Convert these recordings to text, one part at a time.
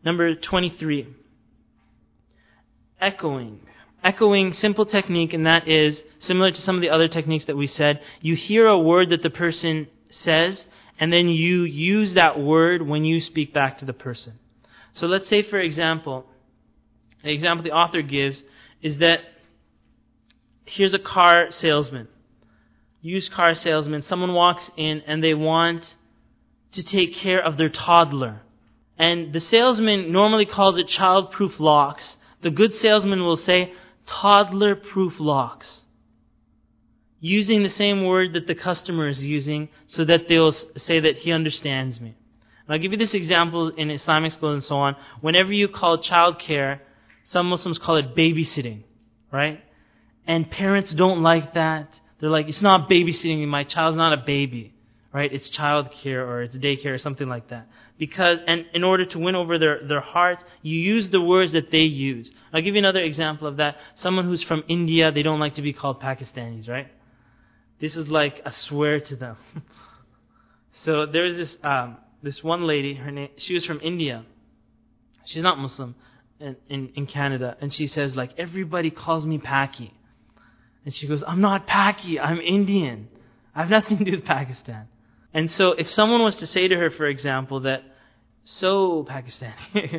Number 23. Echoing. Echoing, simple technique, and that is similar to some of the other techniques that we said. You hear a word that the person says, and then you use that word when you speak back to the person. So let's say, for example, the example the author gives is that here's a car salesman, used car salesman. Someone walks in and they want to take care of their toddler. And the salesman normally calls it child-proof locks. The good salesman will say toddler-proof locks, using the same word that the customer is using so that they'll say that he understands me. And I'll give you this example in Islamic schools and so on. Whenever you call child care, some Muslims call it babysitting, right? And parents don't like that. They're like, it's not babysitting, my child's not a baby, right? It's child care or it's daycare or something like that. And in order to win over their hearts, you use the words that they use. I'll give you another example of that. Someone who's from India, they don't like to be called Pakistanis, right? This is like a swear to them. So there's this one lady, she was from India. She's not Muslim in Canada. And she says, like, everybody calls me Paki. And she goes, I'm not Paki, I'm Indian. I have nothing to do with Pakistan. And so if someone was to say to her, for example, that, so Pakistani,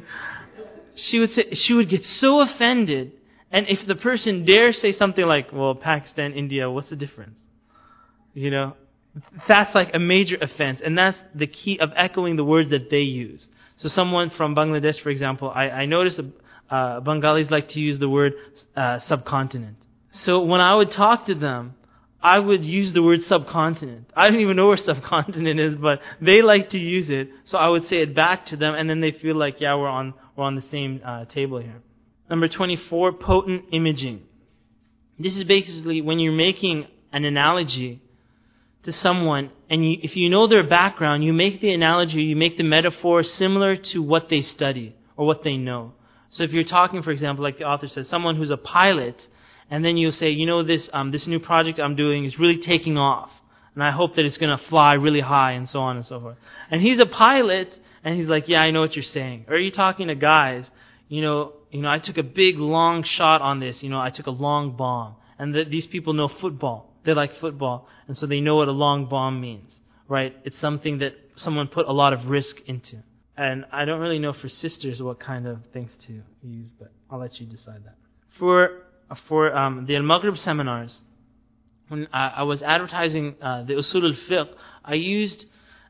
she would get so offended. And if the person dares say something like, well, Pakistan, India, what's the difference? You know, that's like a major offense. And that's the key of echoing the words that they use. So someone from Bangladesh, for example, I noticed Bengalis like to use the word subcontinent. So when I would talk to them, I would use the word subcontinent. I don't even know where subcontinent is, but they like to use it. So I would say it back to them, and then they feel like, yeah, we're on the same table here. Number 24, potent imaging. This is basically when you're making an analogy to someone, and if you know their background, you make the analogy, you make the metaphor similar to what they study or what they know. So if you're talking, for example, like the author says, someone who's a pilot, and then you'll say, you know, this new project I'm doing is really taking off, and I hope that it's going to fly really high, and so on and so forth. And he's a pilot, and he's like, yeah, I know what you're saying. Or you're talking to guys, you know, I took a big long shot on this. I took a long bomb, and these people know football. They like football, and so they know what a long bomb means, right? It's something that someone put a lot of risk into. And I don't really know for sisters what kind of things to use, but I'll let you decide that. For the Al-Maghrib seminars, when I was advertising the Usul al-Fiqh, I used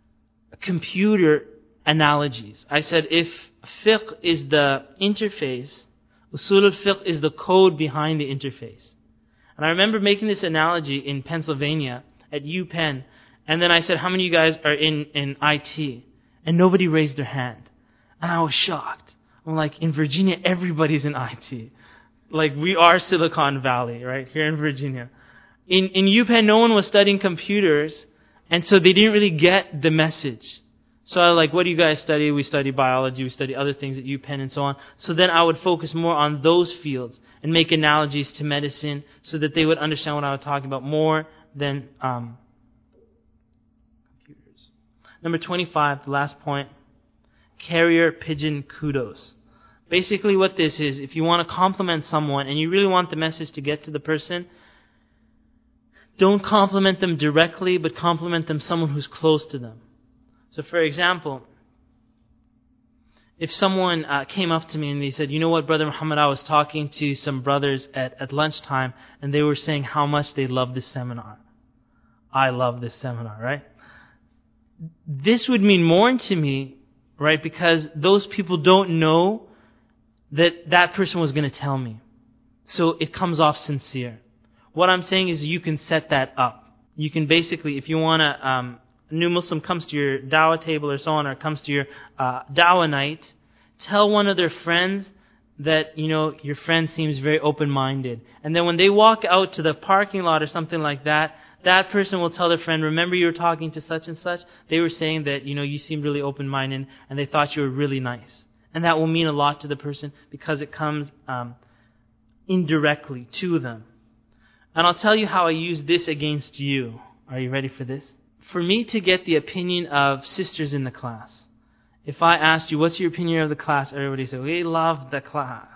computer analogies. I said if fiqh is the interface, Usul al-Fiqh is the code behind the interface. And I remember making this analogy in Pennsylvania at UPenn, and then I said, how many of you guys are in IT? And nobody raised their hand. And I was shocked. I'm like, in Virginia, everybody's in IT. Like, we are Silicon Valley, right, here in Virginia. In UPenn, no one was studying computers, and so they didn't really get the message. So I was like, what do you guys study? We study biology, we study other things at UPenn and so on. So then I would focus more on those fields and make analogies to medicine so that they would understand what I was talking about more than computers. Number 25, the last point, carrier pigeon kudos. Basically what this is, if you want to compliment someone and you really want the message to get to the person, don't compliment them directly, but compliment them someone who's close to them. So for example, if someone came up to me and they said, you know what, Brother Muhammad, I was talking to some brothers at lunchtime and they were saying how much they love this seminar. I love this seminar, right? This would mean more to me, right? Because those people don't know that person was going to tell me. So it comes off sincere. What I'm saying is you can set that up. You can basically, if you want to, a new Muslim comes to your dawah table or so on, or comes to your dawah night, tell one of their friends that, your friend seems very open-minded. And then when they walk out to the parking lot or something like that, that person will tell their friend, remember you were talking to such and such? They were saying that, you seemed really open-minded and they thought you were really nice. And that will mean a lot to the person because it comes indirectly to them. And I'll tell you how I use this against you. Are you ready for this? For me to get the opinion of sisters in the class, If I asked you, what's your opinion of the class? Everybody said, we love the class.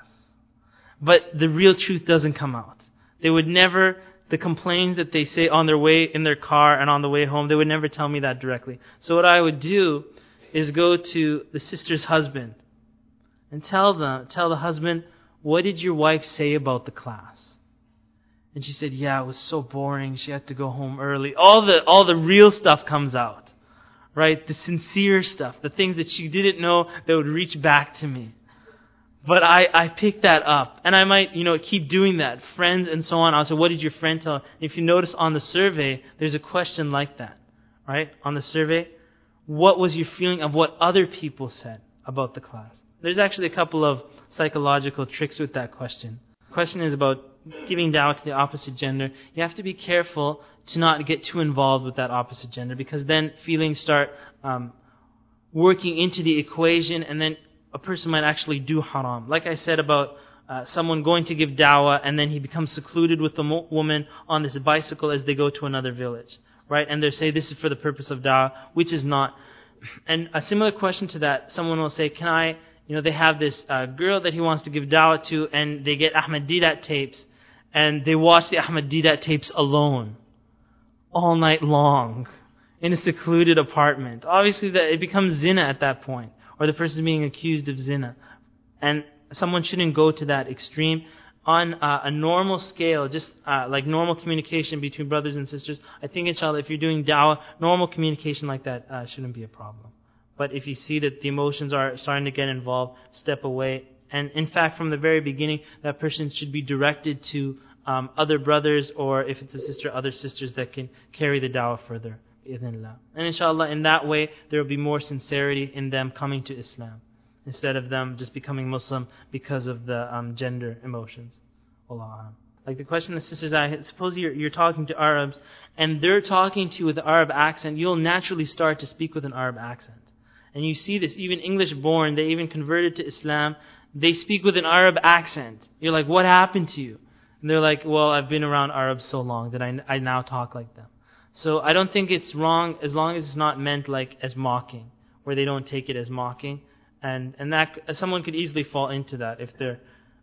But the real truth doesn't come out. They would never, the complaints that they say on their way in their car and on the way home, they would never tell me that directly. So what I would do is go to the sister's husband and tell the husband, what did your wife say about the class? And she said, yeah, it was so boring. She had to go home early. All the real stuff comes out, right? The sincere stuff, the things that she didn't know that would reach back to me. But I picked that up. And I might, keep doing that. Friends and so on. I'll say, what did your friend tell? If you notice on the survey, there's a question like that, right? On the survey, what was your feeling of what other people said about the class? There's actually a couple of psychological tricks with that question. The question is about giving dawah to the opposite gender. You have to be careful to not get too involved with that opposite gender, because then feelings start working into the equation, and then a person might actually do haram. Like I said about someone going to give dawah and then he becomes secluded with the woman on this bicycle as they go to another village, right? And they say this is for the purpose of dawah, which is not. And a similar question to that, someone will say, they have this girl that he wants to give dawah to, and they get Ahmad Didat tapes, and they watch the Ahmad Didat tapes alone, all night long, in a secluded apartment. Obviously, it becomes zina at that point, or the person is being accused of zina. And someone shouldn't go to that extreme. On a normal scale, just like normal communication between brothers and sisters, I think inshallah, if you're doing dawah, normal communication like that shouldn't be a problem. But if you see that the emotions are starting to get involved, step away. And in fact, from the very beginning, that person should be directed to other brothers, or if it's a sister, other sisters that can carry the dawah further. And inshallah, in that way, there will be more sincerity in them coming to Islam, instead of them just becoming Muslim because of the gender emotions. Allah. Like the question the sisters asked, suppose you're talking to Arabs, and they're talking to you with an Arab accent, you'll naturally start to speak with an Arab accent. And you see this, even English born, they even converted to Islam, they speak with an Arab accent. You're like, what happened to you? And they're like, well, I've been around Arabs so long that I now talk like them. So I don't think it's wrong as long as it's not meant like as mocking, where they don't take it as mocking. And that someone could easily fall into that if they're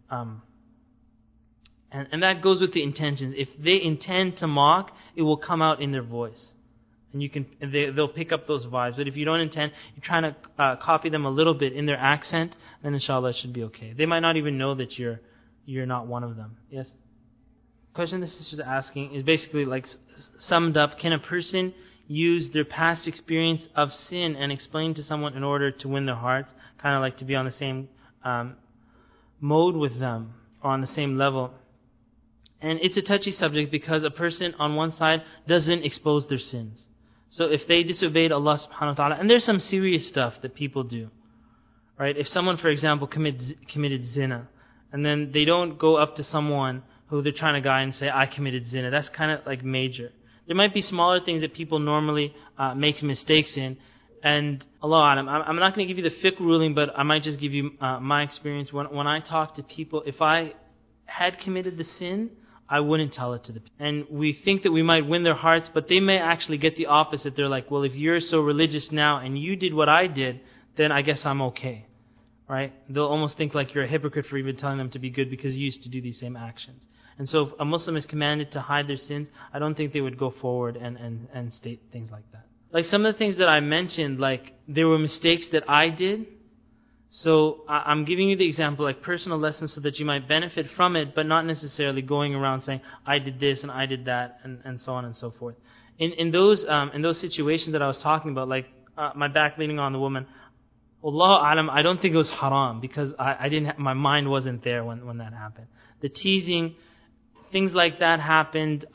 and that goes with the intentions. If they intend to mock, it will come out in their voice. And they'll pick up those vibes. But if you don't intend, you're trying to copy them a little bit in their accent, then inshallah it should be okay. They might not even know that you're not one of them. Yes? The question the sister's asking is basically like summed up. Can a person use their past experience of sin and explain to someone in order to win their hearts? Kind of like to be on the same mode with them, or on the same level. And it's a touchy subject because a person on one side doesn't expose their sins. So if they disobeyed Allah subhanahu wa ta'ala, and there's some serious stuff that people do, right? If someone, for example, committed zina, and then they don't go up to someone who they're trying to guide and say, I committed zina, that's kind of like major. There might be smaller things that people normally make mistakes in, and Allah Alam, I'm not going to give you the fiqh ruling, but I might just give you my experience. When I talk to people, if I had committed the sin, I wouldn't tell it to the people. And we think that we might win their hearts, but they may actually get the opposite. They're like, well, if you're so religious now and you did what I did, then I guess I'm okay. Right? They'll almost think like you're a hypocrite for even telling them to be good because you used to do these same actions. And so if a Muslim is commanded to hide their sins, I don't think they would go forward and state things like that. Like some of the things that I mentioned, like there were mistakes that I did. So I'm giving you the example, like personal lessons so that you might benefit from it, but not necessarily going around saying, I did this and I did that and so on and so forth. In those situations that I was talking about, like my back leaning on the woman, Allahu Alam, I don't think it was haram because my mind wasn't there when that happened. The teasing, things like that happened.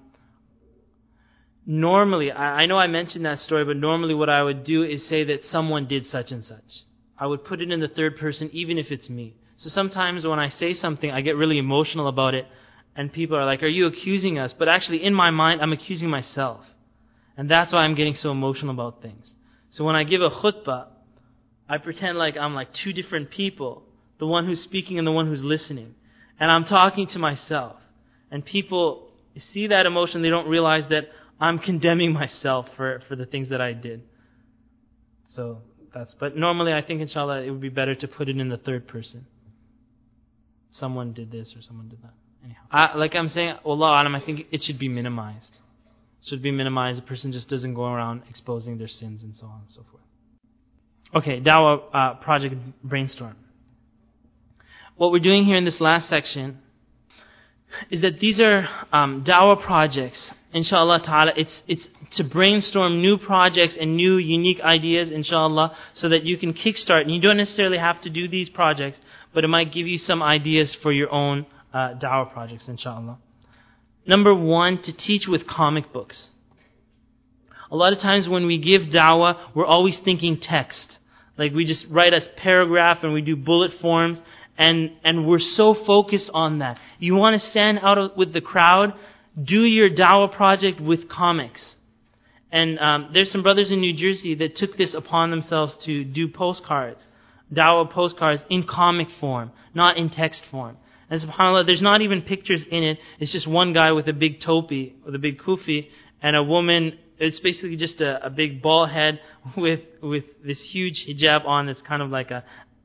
Normally, I know I mentioned that story, but normally what I would do is say that someone did such and such. I would put it in the third person, even if it's me. So sometimes when I say something, I get really emotional about it, and people are like, are you accusing us? But actually, in my mind, I'm accusing myself. And that's why I'm getting so emotional about things. So when I give a khutbah, I pretend like I'm like two different people, the one who's speaking and the one who's listening. And I'm talking to myself. And people see that emotion, they don't realize that I'm condemning myself for the things that I did. So But normally I think inshallah it would be better to put it in the third person. Someone did this or someone did that. Anyhow, like I'm saying, Wallahu Alam, I think it should be minimized. Should be minimized. The person just doesn't go around exposing their sins and so on and so forth. Okay, Dawah project brainstorm. What we're doing here in this last section is that these are Dawah projects. Inshallah ta'ala, it's to brainstorm new projects and new unique ideas, inshallah, so that you can kickstart. And you don't necessarily have to do these projects, but it might give you some ideas for your own Dawah projects, inshallah. Number 1, to teach with comic books. A lot of times when we give Dawah, we're always thinking text. Like we just write a paragraph and we do bullet forms, and we're so focused on that. You want to stand out with the crowd, do your Dawah project with comics. And there's some brothers in New Jersey that took this upon themselves to do postcards, Dawah postcards in comic form, not in text form. And subhanAllah, there's not even pictures in it. It's just one guy with a big topi, with a big kufi, and a woman. It's basically just a big bald head with this huge hijab on that's kind of like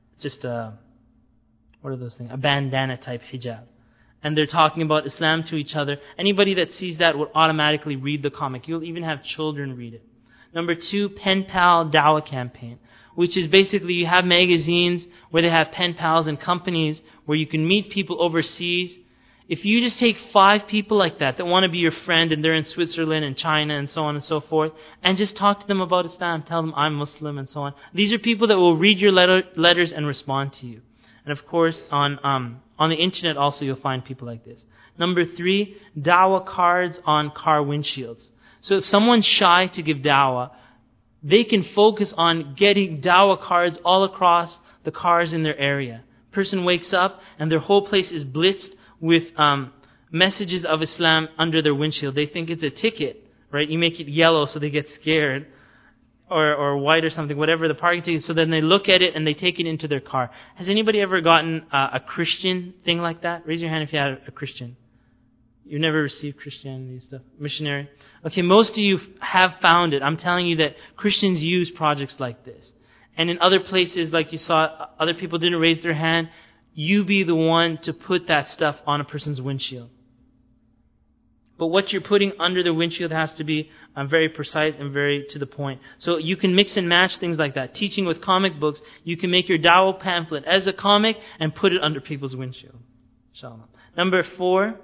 what are those things? A bandana type hijab. And they're talking about Islam to each other. Anybody that sees that would automatically read the comic. You'll even have children read it. Number 2, Pen Pal Dawah campaign, which is basically you have magazines where they have pen pals and companies where you can meet people overseas. If you just take 5 people like that want to be your friend and they're in Switzerland and China and so on and so forth, and just talk to them about Islam, tell them I'm Muslim and so on. These are people that will read your letters and respond to you. And of course, on the internet also you'll find people like this. Number 3, Dawah cards on car windshields. So if someone's shy to give Dawah, they can focus on getting Dawah cards all across the cars in their area. Person wakes up and their whole place is blitzed with messages of Islam under their windshield. They think it's a ticket, right? You make it yellow so they get scared. Or white or something, whatever the parking ticket. So then they look at it and they take it into their car. Has anybody ever gotten a Christian thing like that? Raise your hand if you had a Christian. You've never received Christianity stuff? Missionary? Okay, most of you have found it. I'm telling you that Christians use projects like this. And in other places, like you saw, other people didn't raise their hand. You be the one to put that stuff on a person's windshield. But what you're putting under the windshield has to be very precise and very to the point. So you can mix and match things like that. Teaching with comic books, you can make your Dawah pamphlet as a comic and put it under people's windshield. Inshallah. Number 4,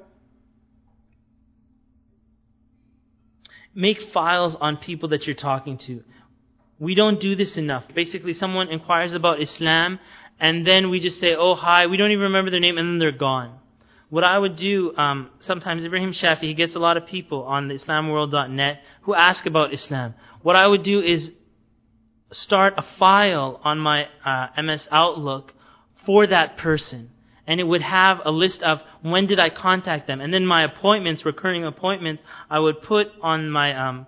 make files on people that you're talking to. We don't do this enough. Basically, someone inquires about Islam and then we just say, oh, hi, we don't even remember their name, and then they're gone. What I would do, sometimes Ibrahim Shafi, he gets a lot of people on the islamworld.net who ask about Islam. What I would do is start a file on my MS Outlook for that person. And it would have a list of when did I contact them. And then my appointments, recurring appointments, I would put on my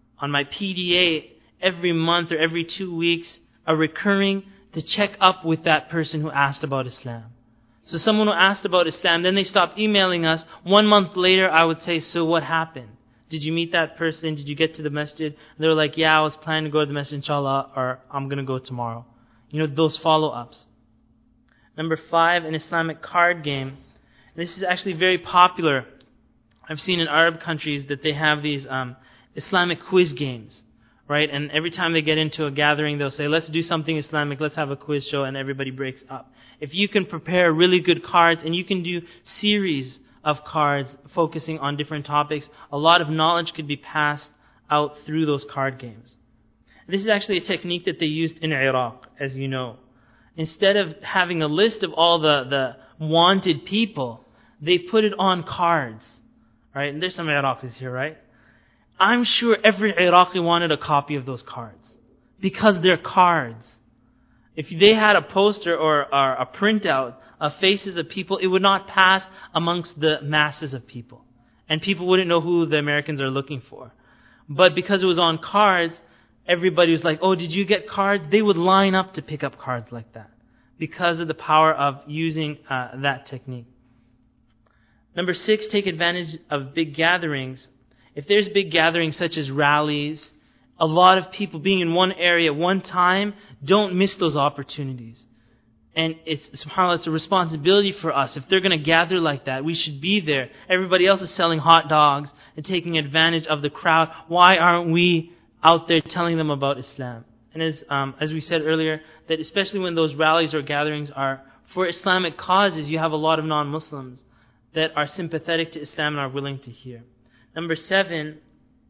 PDA every month or every 2 weeks, a recurring to check up with that person who asked about Islam. So someone who asked about Islam, then they stopped emailing us. 1 month later, I would say, so what happened? Did you meet that person? Did you get to the masjid? And they were like, yeah, I was planning to go to the masjid, inshallah, or I'm going to go tomorrow. You know, those follow-ups. Number 5, an Islamic card game. And this is actually very popular. I've seen in Arab countries that they have these Islamic quiz games. Right? And every time they get into a gathering, they'll say, let's do something Islamic, let's have a quiz show, and everybody breaks up. If you can prepare really good cards, and you can do series of cards focusing on different topics, a lot of knowledge could be passed out through those card games. This is actually a technique that they used in Iraq, as you know. Instead of having a list of all the wanted people, they put it on cards. Right? And there's some Iraqis here, right? I'm sure every Iraqi wanted a copy of those cards because they're cards. If they had a poster or a printout of faces of people, it would not pass amongst the masses of people. And people wouldn't know who the Americans are looking for. But because it was on cards, everybody was like, oh, did you get cards? They would line up to pick up cards like that because of the power of using that technique. Number 6, take advantage of big gatherings. If there's big gatherings such as rallies a lot of people being in one area, one time, don't miss those opportunities. And subhanAllah, it's a responsibility for us. If they're going to gather like that, we should be there. Everybody else is selling hot dogs and taking advantage of the crowd. Why aren't we out there telling them about Islam? And as we said earlier, that especially when those rallies or gatherings are for Islamic causes, you have a lot of non-Muslims that are sympathetic to Islam and are willing to hear. Number 7,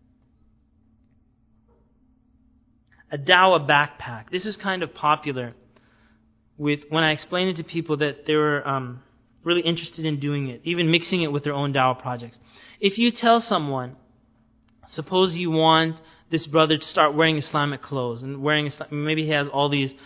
a dawah backpack. This was kind of popular when I explained it to people that they were really interested in doing it, even mixing it with their own dawah projects. If you tell someone, suppose you want this brother to start wearing Islamic clothes and maybe he has all these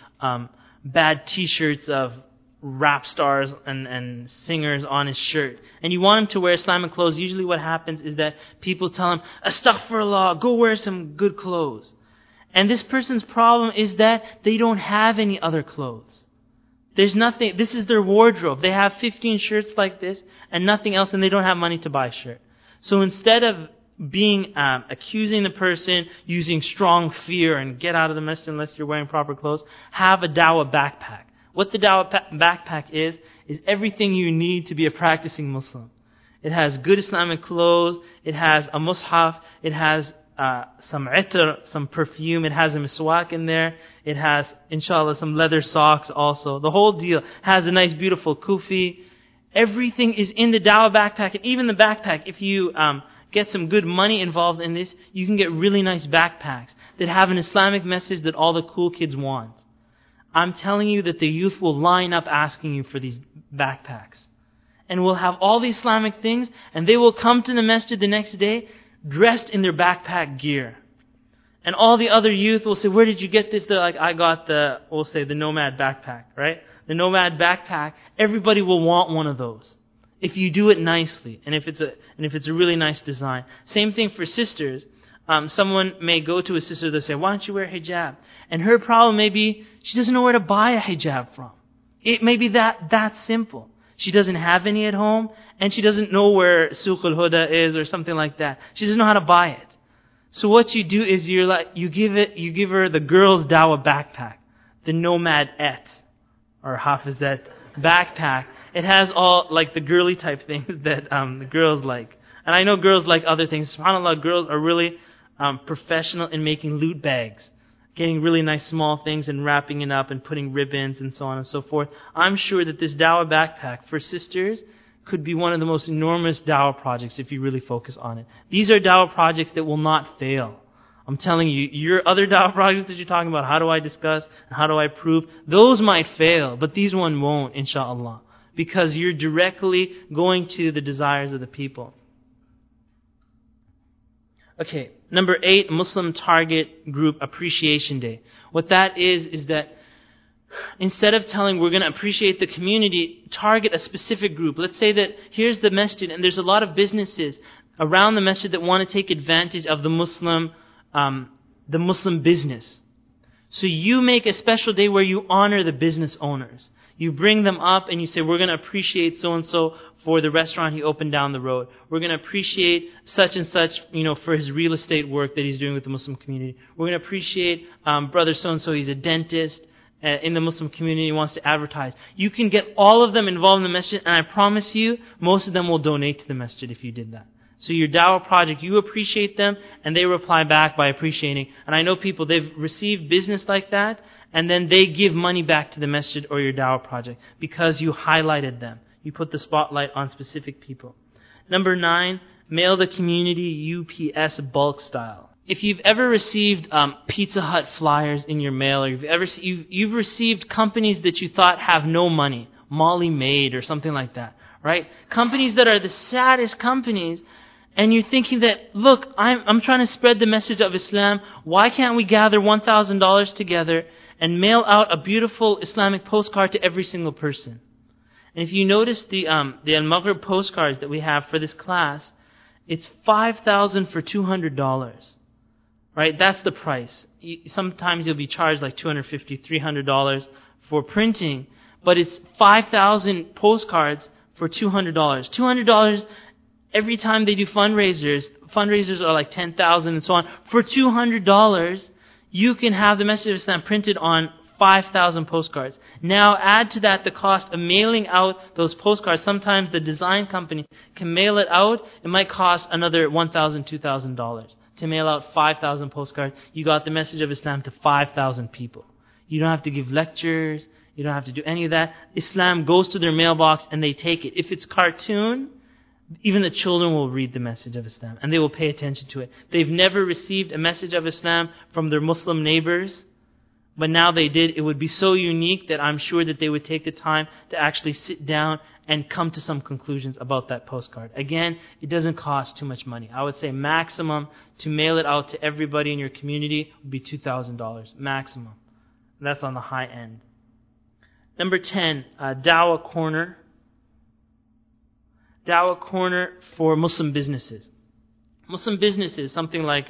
bad t-shirts of rap stars and singers on his shirt, and you want him to wear Islamic clothes, usually what happens is that people tell him, Astaghfirullah, go wear some good clothes. And this person's problem is that they don't have any other clothes. There's nothing, this is their wardrobe. They have 15 shirts like this and nothing else, and they don't have money to buy a shirt. So instead of accusing the person, using strong fear and get out of the masjid unless you're wearing proper clothes, have a dawah backpack. What the dawah backpack is everything you need to be a practicing Muslim. It has good Islamic clothes, it has a mushaf, it has some itr, some perfume, it has a miswak in there, it has, inshallah, some leather socks also. The whole deal has a nice beautiful kufi. Everything is in the dawah backpack, and even the backpack, if you get some good money involved in this, you can get really nice backpacks that have an Islamic message that all the cool kids want. I'm telling you that the youth will line up asking you for these backpacks. And we'll have all the Islamic things, and they will come to the masjid the next day dressed in their backpack gear. And all the other youth will say, where did you get this? They're like, I got the Nomad backpack, right? The Nomad backpack, everybody will want one of those. If you do it nicely, and if it's a really nice design. Same thing for sisters. Someone may go to a sister, they'll say, why don't you wear hijab? And her problem may be, she doesn't know where to buy a hijab from. It may be that simple. She doesn't have any at home, and she doesn't know where Suq al-Huda is or something like that. She doesn't know how to buy it. So what you do is you give her the girl's dawah backpack, the Nomad-et, or Hafizet backpack. It has all like the girly type things that the girls like. And I know girls like other things. SubhanAllah, girls are really professional in making loot bags. Getting really nice small things and wrapping it up and putting ribbons and so on and so forth. I'm sure that this dawah backpack for sisters could be one of the most enormous dawah projects if you really focus on it. These are dawah projects that will not fail. I'm telling you, your other dawah projects that you're talking about, how do I discuss and how do I prove, those might fail, but these one won't, inshaAllah. Because you're directly going to the desires of the people. Okay, number 8, Muslim Target Group Appreciation Day. What that is that instead of telling we're going to appreciate the community, target a specific group. Let's say that here's the masjid and there's a lot of businesses around the masjid that want to take advantage of the Muslim business. So you make a special day where you honor the business owners. You bring them up and you say, we're going to appreciate so-and-so for the restaurant he opened down the road. We're going to appreciate such and such, for his real estate work that he's doing with the Muslim community. We're going to appreciate brother so-and-so, he's a dentist in the Muslim community, he wants to advertise. You can get all of them involved in the masjid, and I promise you, most of them will donate to the masjid if you did that. So your dawah project, you appreciate them, and they reply back by appreciating. And I know people, they've received business like that, and then they give money back to the masjid or your dawah project because you highlighted them. You put the spotlight on specific people. Number 9, mail the community UPS bulk style. If you've ever received Pizza Hut flyers in your mail, or you've received companies that you thought have no money, Molly Maid or something like that, right? Companies that are the saddest companies, and you're thinking that, look, I'm trying to spread the message of Islam. Why can't we gather $1,000 together and mail out a beautiful Islamic postcard to every single person? And if you notice the Al-Maghrib postcards that we have for this class, it's $5,000 for $200. Right? That's the price. Sometimes you'll be charged like $250, $300 for printing, but it's 5,000 postcards for $200. $200, Every time they do fundraisers are like 10,000 and so on. For $200, you can have the message of Islam printed on 5,000 postcards. Now add to that the cost of mailing out those postcards. Sometimes the design company can mail it out. It might cost another $1,000, $2,000 to mail out 5,000 postcards. You got the message of Islam to 5,000 people. You don't have to give lectures. You don't have to do any of that. Islam goes to their mailbox and they take it. If it's cartoon, even the children will read the message of Islam and they will pay attention to it. They've never received a message of Islam from their Muslim neighbors, but now they did. It would be so unique that I'm sure that they would take the time to actually sit down and come to some conclusions about that postcard. Again, it doesn't cost too much money. I would say maximum to mail it out to everybody in your community would be $2,000. Maximum. And that's on the high end. Number 10, Dawah Corner. Dawah Corner for Muslim businesses. Muslim businesses, something like,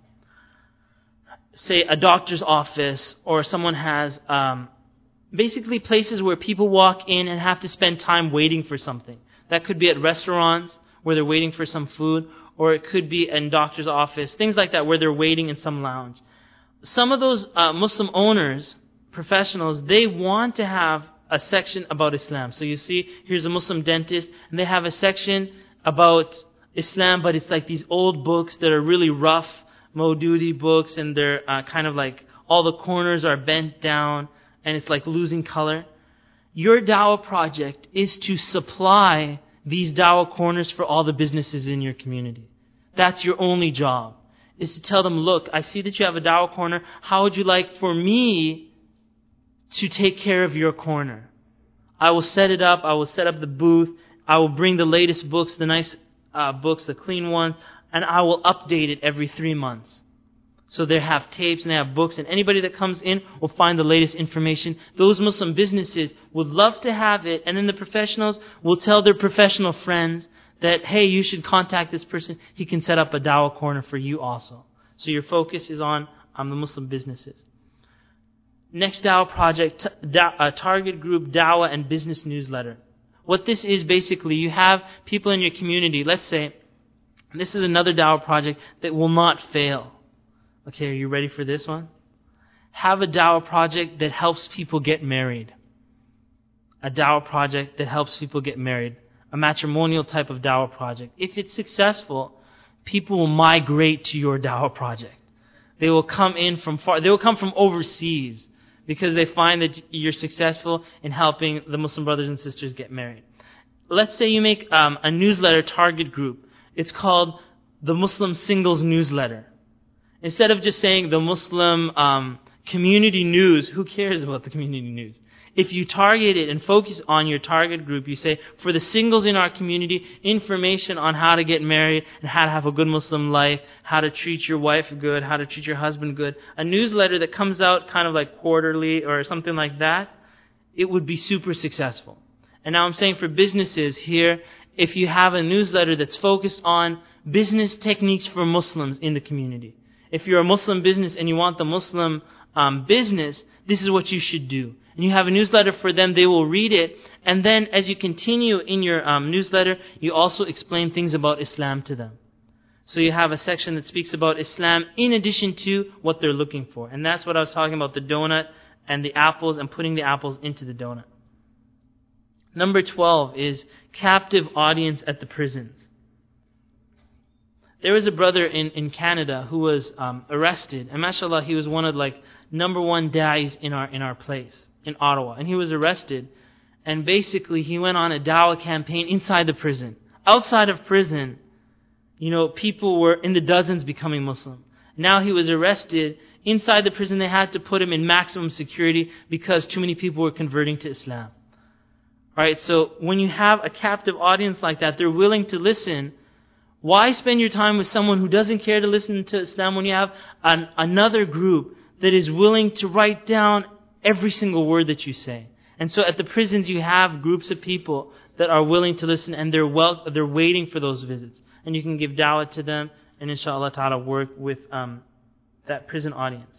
say, a doctor's office, or someone has basically places where people walk in and have to spend time waiting for something. That could be at restaurants where they're waiting for some food, or it could be in doctor's office, things like that where they're waiting in some lounge. Some of those Muslim owners, professionals, they want to have a section about Islam. So you see, here's a Muslim dentist, and they have a section about Islam, but it's like these old books that are really rough, Maududi books, and they're kind of like all the corners are bent down, and it's like losing color. Your dawah project is to supply these dawah corners for all the businesses in your community. That's your only job, is to tell them, look, I see that you have a dawah corner. How would you like for me to take care of your corner? I will set it up. I will set up the booth. I will bring the latest books, the nice books, the clean ones, and I will update it every 3 months. So they have tapes and they have books, and anybody that comes in will find the latest information. Those Muslim businesses would love to have it, and then the professionals will tell their professional friends that, hey, you should contact this person. He can set up a dawah corner for you also. So your focus is on the Muslim businesses. Next dawah project, target group dawah and business newsletter. What this is basically, you have people in your community. Let's say this is another dawah project that will not fail. Okay, are you ready for this one? Have a dawah project that helps people get married. A dawah project that helps people get married. A matrimonial type of dawah project. If it's successful, people will migrate to your dawah project. They will come in from far. They will come from overseas because they find that you're successful in helping the Muslim brothers and sisters get married. Let's say you make a newsletter target group. It's called the Muslim Singles Newsletter. Instead of just saying the Muslim community news, who cares about the community news? If you target it and focus on your target group, you say, for the singles in our community, information on how to get married and how to have a good Muslim life, how to treat your wife good, how to treat your husband good. A newsletter that comes out kind of like quarterly or something like that, it would be super successful. And now I'm saying for businesses here, if you have a newsletter that's focused on business techniques for Muslims in the community. If you're a Muslim business and you want the Muslim business, this is what you should do. And you have a newsletter for them, they will read it. And then as you continue in your newsletter, you also explain things about Islam to them. So you have a section that speaks about Islam in addition to what they're looking for. And that's what I was talking about, the donut and the apples and putting the apples into the donut. Number 12 is captive audience at the prisons. There was a brother in Canada who was arrested. And mashallah, he was one of number one da'is in our place in Ottawa. And he was arrested. And basically he went on a dawah campaign inside the prison. Outside of prison, people were in the dozens becoming Muslim. Now he was arrested. Inside the prison they had to put him in maximum security because too many people were converting to Islam. Alright, so when you have a captive audience like that, they're willing to listen. Why spend your time with someone who doesn't care to listen to Islam when you have another group that is willing to write down every single word that you say? And so at the prisons you have groups of people that are willing to listen, and they're waiting for those visits. And you can give dawah to them and inshallah ta'ala work with that prison audience.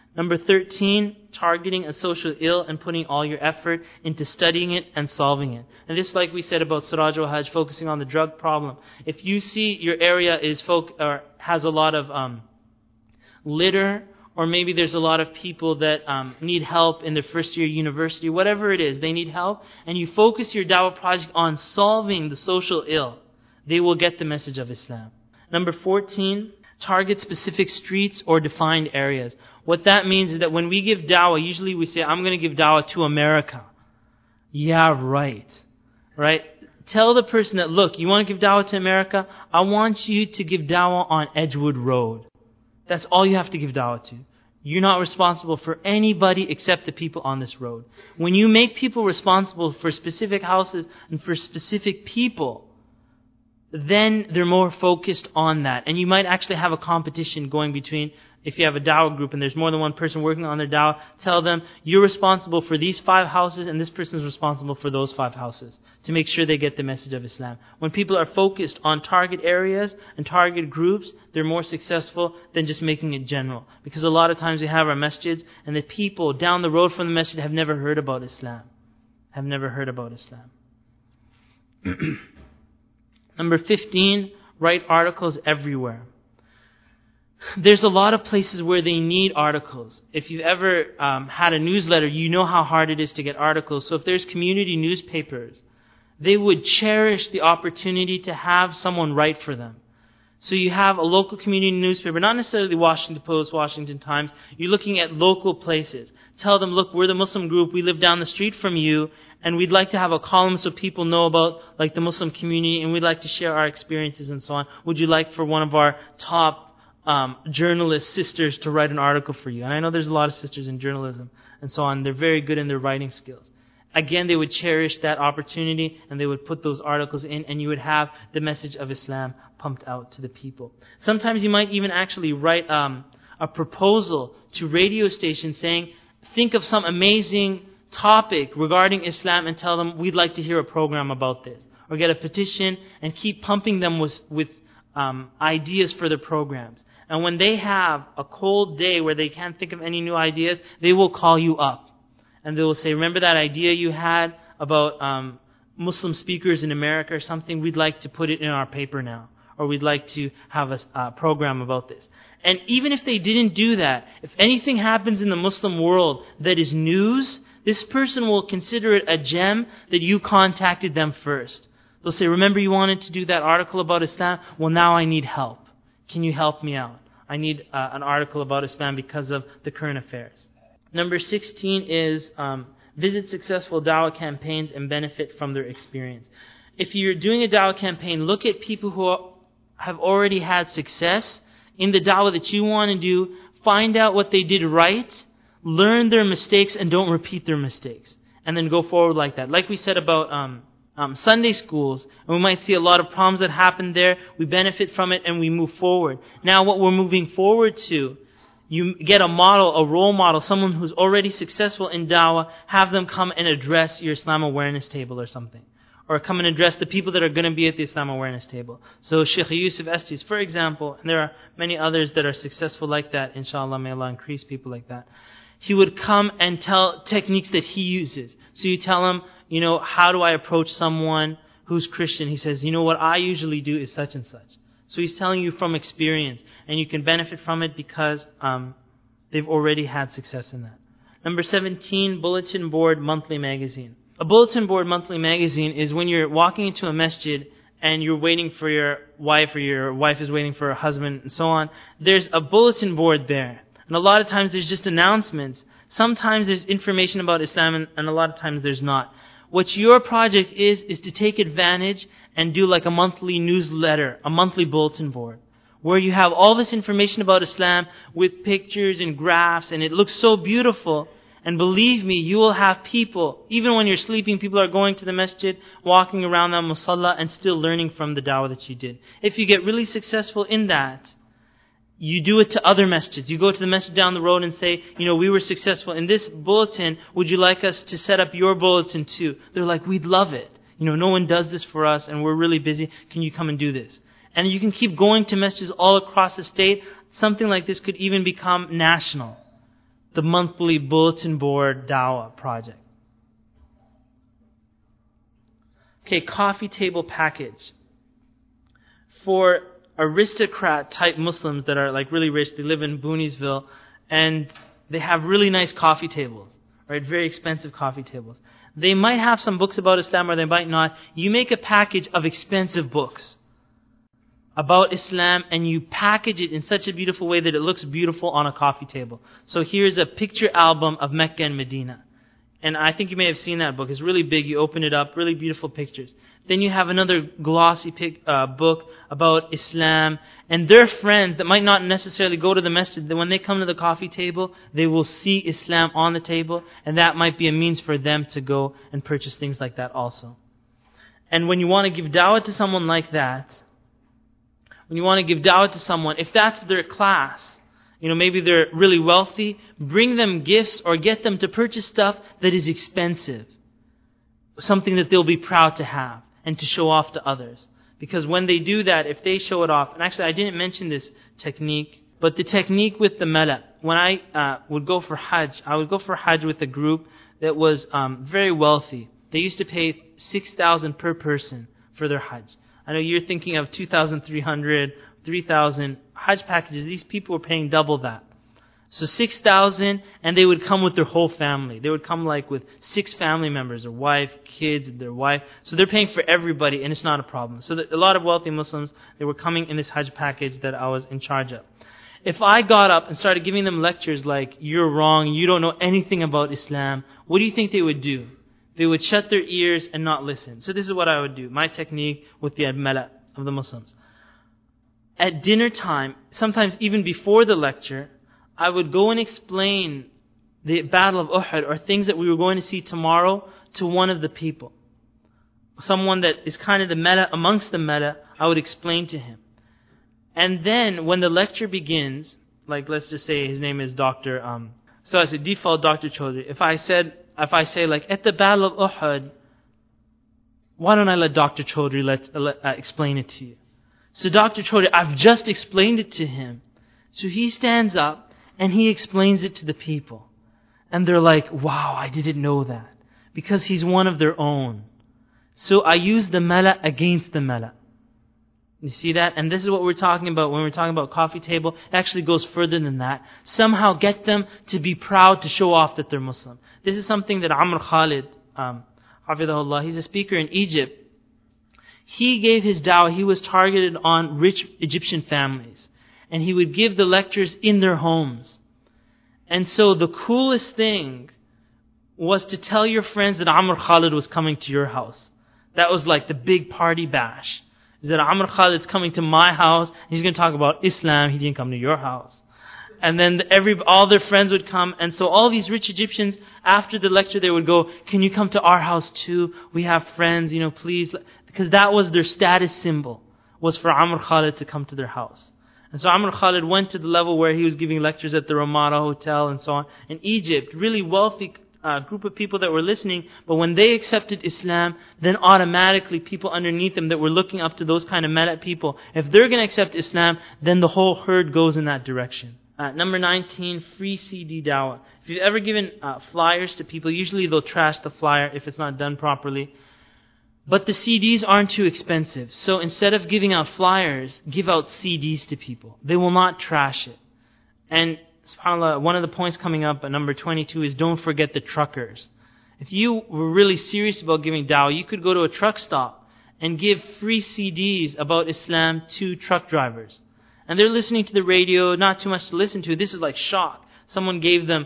Number 13, targeting a social ill and putting all your effort into studying it and solving it. And this, like we said about Siraj al-Hajj, focusing on the drug problem. If you see your area is has a lot of litter, or maybe there's a lot of people that need help in their first year university, whatever it is, they need help, and you focus your dawah project on solving the social ill, they will get the message of Islam. Number 14, target specific streets or defined areas. What that means is that when we give dawah, usually we say, I'm going to give dawah to America. Yeah, right. Right? Tell the person that, look, you want to give dawah to America? I want you to give dawah on Edgewood Road. That's all you have to give dawah to. You're not responsible for anybody except the people on this road. When you make people responsible for specific houses and for specific people, then they're more focused on that. And you might actually have a competition going between, if you have a dawah group and there's more than one person working on their dawah, tell them, you're responsible for these 5 houses and this person is responsible for those 5 houses, to make sure they get the message of Islam. When people are focused on target areas and target groups, they're more successful than just making it general. Because a lot of times we have our masjids and the people down the road from the masjid have never heard about Islam. Number 15, write articles everywhere. There's a lot of places where they need articles. If you've ever had a newsletter, you know how hard it is to get articles. So if there's community newspapers, they would cherish the opportunity to have someone write for them. So you have a local community newspaper, not necessarily the Washington Post, Washington Times. You're looking at local places. Tell them, look, we're the Muslim group. We live down the street from you. And we'd like to have a column so people know about like the Muslim community, and we'd like to share our experiences and so on. Would you like for one of our top journalist sisters to write an article for you? And I know there's a lot of sisters in journalism and so on. They're very good in their writing skills. Again, they would cherish that opportunity and they would put those articles in, and you would have the message of Islam pumped out to the people. Sometimes you might even actually write a proposal to radio stations saying, think of some amazing topic regarding Islam and tell them, we'd like to hear a program about this. Or get a petition and keep pumping them with ideas for their programs. And when they have a cold day where they can't think of any new ideas, they will call you up. And they will say, remember that idea you had about Muslim speakers in America or something? We'd like to put it in our paper now. Or we'd like to have a program about this. And even if they didn't do that, if anything happens in the Muslim world that is news, this person will consider it a gem that you contacted them first. They'll say, remember you wanted to do that article about Islam? Well, now I need help. Can you help me out? I need an article about Islam because of the current affairs. Number 16 is visit successful dawah campaigns and benefit from their experience. If you're doing a dawah campaign, look at people who have already had success in the dawah that you want to do. Find out what they did right. Learn their mistakes and don't repeat their mistakes. And then go forward like that. Like we said about Sunday schools, and we might see a lot of problems that happen there. We benefit from it and we move forward. Now what we're moving forward to, you get a model, a role model, someone who's already successful in dawah, have them come and address your Islam awareness table or something. Or come and address the people that are going to be at the Islam awareness table. So Sheikh Yusuf Estes, for example, and there are many others that are successful like that, inshallah, may Allah increase people like that. He would come and tell techniques that he uses. So you tell him, how do I approach someone who's Christian? He says, what I usually do is such and such. So he's telling you from experience, and you can benefit from it because they've already had success in that. Number 17, Bulletin Board Monthly Magazine. A Bulletin Board Monthly Magazine is when you're walking into a masjid and you're waiting for your wife, or your wife is waiting for her husband, and so on. There's a bulletin board there. And a lot of times there's just announcements. Sometimes there's information about Islam, and a lot of times there's not. What your project is to take advantage and do like a monthly newsletter, a monthly bulletin board, where you have all this information about Islam with pictures and graphs, and it looks so beautiful. And believe me, you will have people, even when you're sleeping, people are going to the masjid, walking around the musalla, and still learning from the dawah that you did. If you get really successful in that, you do it to other masjids. You go to the masjid down the road and say, we were successful in this bulletin. Would you like us to set up your bulletin too? They're like, we'd love it. No one does this for us and we're really busy. Can you come and do this? And you can keep going to masjids all across the state. Something like this could even become national. the monthly bulletin board dawah project. Okay, coffee table package. For aristocrat type Muslims that are like really rich, they live in Booniesville, and they have really nice coffee tables, right? Very expensive coffee tables. They might have some books about Islam or they might not. You make a package of expensive books about Islam and you package it in such a beautiful way that it looks beautiful on a coffee table. So here's a picture album of Mecca and Medina. And I think you may have seen that book. It's really big. You open it up, really beautiful pictures. Then you have another glossy book about Islam. And their friends that might not necessarily go to the masjid, that when they come to the coffee table, they will see Islam on the table. And that might be a means for them to go and purchase things like that also. And when you want to give da'wah to someone like that, if that's their class, maybe they're really wealthy, bring them gifts or get them to purchase stuff that is expensive. Something that they'll be proud to have and to show off to others. Because when they do that, if they show it off, and actually I didn't mention this technique, but the technique with the mala, when I would go for Hajj, I would go for Hajj with a group that was very wealthy. They used to pay $6,000 per person for their Hajj. I know you're thinking of 2,300, 3,000 Hajj packages. These people were paying double that. So 6,000, and they would come with their whole family. They would come like with 6 family members, their wife, kids, their wife. So they're paying for everybody, and it's not a problem. So a lot of wealthy Muslims, they were coming in this Hajj package that I was in charge of. If I got up and started giving them lectures like, you're wrong, you don't know anything about Islam, what do you think they would do? They would shut their ears and not listen. So this is what I would do. My technique with the Mala of the Muslims. At dinner time, sometimes even before the lecture, I would go and explain the Battle of Uhud or things that we were going to see tomorrow to one of the people. Someone that is kind of the Mala amongst the Mala, I would explain to him. And then when the lecture begins, like let's just say his name is Dr. So I said, default Dr. Chaudhry. If I say like, at the Battle of Uhud, why don't I let Dr. Chaudhry explain it to you? So Dr. Chaudhry, I've just explained it to him. So he stands up and he explains it to the people. And they're like, wow, I didn't know that. Because he's one of their own. So I use the Mala against the Mala. You see that? And this is what we're talking about when we're talking about coffee table. It actually goes further than that. Somehow get them to be proud to show off that they're Muslim. This is something that Amr Khalid, Hafidahullah, he's a speaker in Egypt. He gave his da'wah, he was targeted on rich Egyptian families. And he would give the lectures in their homes. And so the coolest thing was to tell your friends that Amr Khalid was coming to your house. That was like the big party bash. Is that Amr Khalid's coming to my house, he's going to talk about Islam, he didn't come to your house. And then all their friends would come, and so all these rich Egyptians, after the lecture, they would go, can you come to our house too? We have friends, please. Because that was their status symbol, was for Amr Khalid to come to their house. And so Amr Khalid went to the level where he was giving lectures at the Ramada Hotel and so on. In Egypt, really wealthy group of people that were listening, but when they accepted Islam, then automatically people underneath them that were looking up to those kind of Mala people, if they're going to accept Islam, then the whole herd goes in that direction. Number 19, free CD dawah. If you've ever given flyers to people, usually they'll trash the flyer if it's not done properly. But the CDs aren't too expensive. So instead of giving out flyers, give out CDs to people. They will not trash it. And subhanAllah, one of the points coming up at number 22 is don't forget the truckers. If you were really serious about giving dawah, you could go to a truck stop and give free CDs about Islam to truck drivers. And they're listening to the radio, not too much to listen to. This is like shock. Someone gave them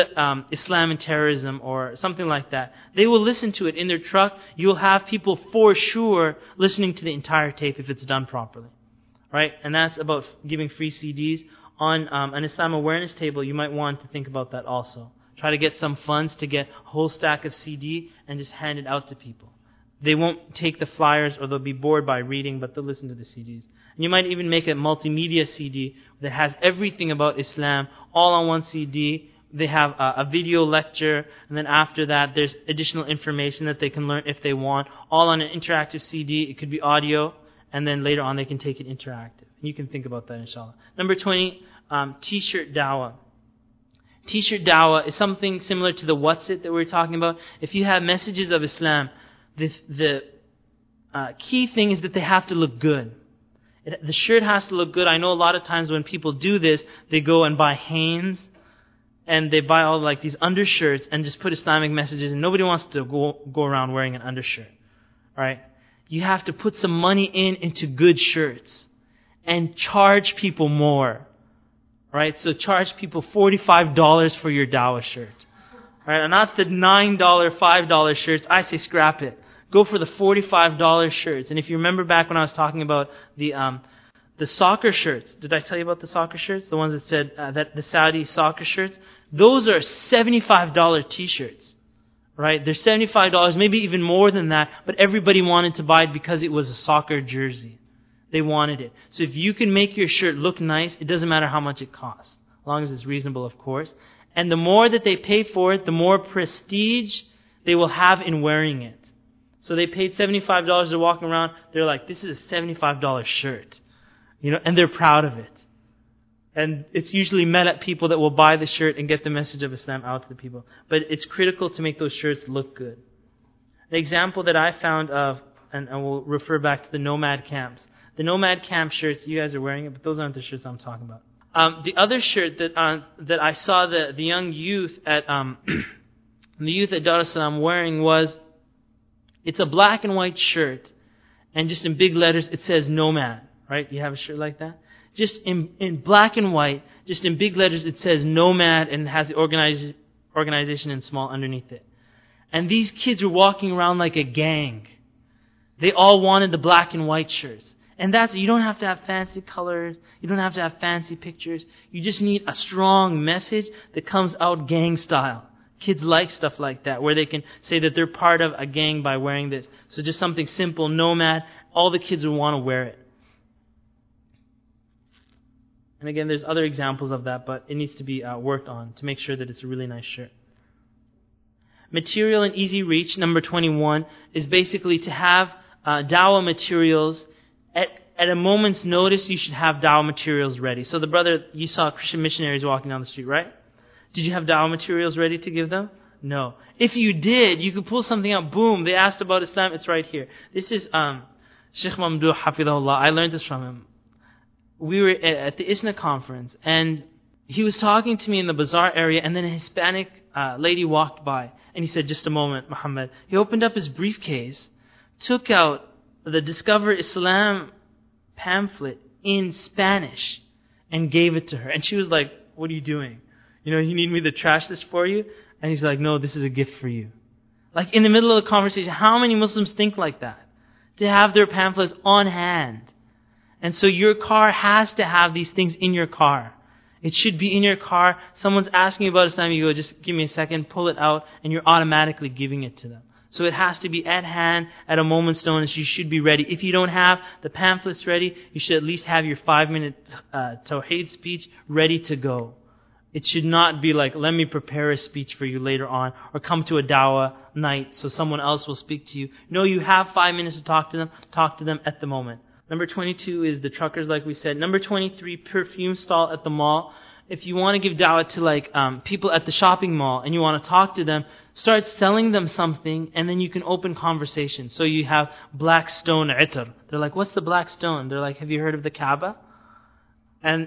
Islam and terrorism or something like that. They will listen to it in their truck. You'll have people for sure listening to the entire tape if it's done properly. Right? And that's about giving free CDs. On an Islam awareness table, you might want to think about that also. Try to get some funds to get a whole stack of CD and just hand it out to people. They won't take the flyers or they'll be bored by reading, but they'll listen to the CDs. And you might even make a multimedia CD that has everything about Islam all on one CD. They have a video lecture, and then after that there's additional information that they can learn if they want, all on an interactive CD. It could be audio, and then later on they can take it interactive. And you can think about that inshallah. Number 20, T-shirt dawah. T-shirt dawah is something similar to the what's it that we were talking about. If you have messages of Islam, the key thing is that they have to look good. The shirt has to look good. I know a lot of times when people do this, they go and buy Hanes, and they buy all like these undershirts and just put Islamic messages, and nobody wants to go around wearing an undershirt. Right? You have to put some money into good shirts and charge people more. Right? So charge people $45 for your dawah shirt. Right? And not the $9, $5 shirts. I say scrap it. Go for the $45 shirts. And if you remember back when I was talking about the soccer shirts, did I tell you about the soccer shirts? The ones that said that the Saudi soccer shirts? Those are $75 t-shirts. Right? They're $75, maybe even more than that, but everybody wanted to buy it because it was a soccer jersey. They wanted it. So if you can make your shirt look nice, it doesn't matter how much it costs. As long as it's reasonable, of course. And the more that they pay for it, the more prestige they will have in wearing it. So they paid $75, they're walking around, they're like, this is a $75 shirt. And they're proud of it. And it's usually met at people that will buy the shirt and get the message of Islam out to the people. But it's critical to make those shirts look good. The example that I found of, and I will refer back to the nomad camps. The nomad camp shirts, you guys are wearing it, but those aren't the shirts I'm talking about. The other shirt that I saw the young youth at Dar es Salaam wearing was, it's a black and white shirt, and just in big letters it says nomad. Right? You have a shirt like that? Just in black and white, just in big letters it says nomad, and has the organization in small underneath it. And these kids were walking around like a gang. They all wanted the black and white shirts. And you don't have to have fancy colors. You don't have to have fancy pictures. You just need a strong message that comes out gang style. Kids like stuff like that, where they can say that they're part of a gang by wearing this. So just something simple, nomad, all the kids will want to wear it. And again, there's other examples of that, but it needs to be worked on to make sure that it's a really nice shirt. Material and easy reach, number 21, is basically to have dawah materials. At a moment's notice, you should have dawah materials ready. So the brother, you saw Christian missionaries walking down the street, right? Did you have dawah materials ready to give them? No. If you did, you could pull something out. Boom, they asked about Islam, it's right here. This is Sheikh Mamdouh Hafidahullah. I learned this from him. We were at the ISNA conference, and he was talking to me in the bazaar area, and then a Hispanic lady walked by, and he said, just a moment, Muhammad. He opened up his briefcase, took out the Discover Islam pamphlet in Spanish, and gave it to her. And she was like, what are you doing? You need me to trash this for you? And he's like, no, this is a gift for you. Like in the middle of the conversation, how many Muslims think like that? To have their pamphlets on hand. And so your car has to have these things in your car. It should be in your car. Someone's asking about Islam, you go, just give me a second, pull it out, and you're automatically giving it to them. So it has to be at hand at a moment's notice. You should be ready. If you don't have the pamphlets ready, you should at least have your 5-minute Tawheed speech ready to go. It should not be like, let me prepare a speech for you later on, or come to a dawah night so someone else will speak to you. No, you have 5 minutes to talk to them at the moment. Number 22 is the truckers, like we said. Number 23, perfume stall at the mall. If you want to give dawah to people at the shopping mall and you want to talk to them, start selling them something, and then you can open conversation. So you have black stone itr. They're like, what's the black stone? They're like, have you heard of the Kaaba? And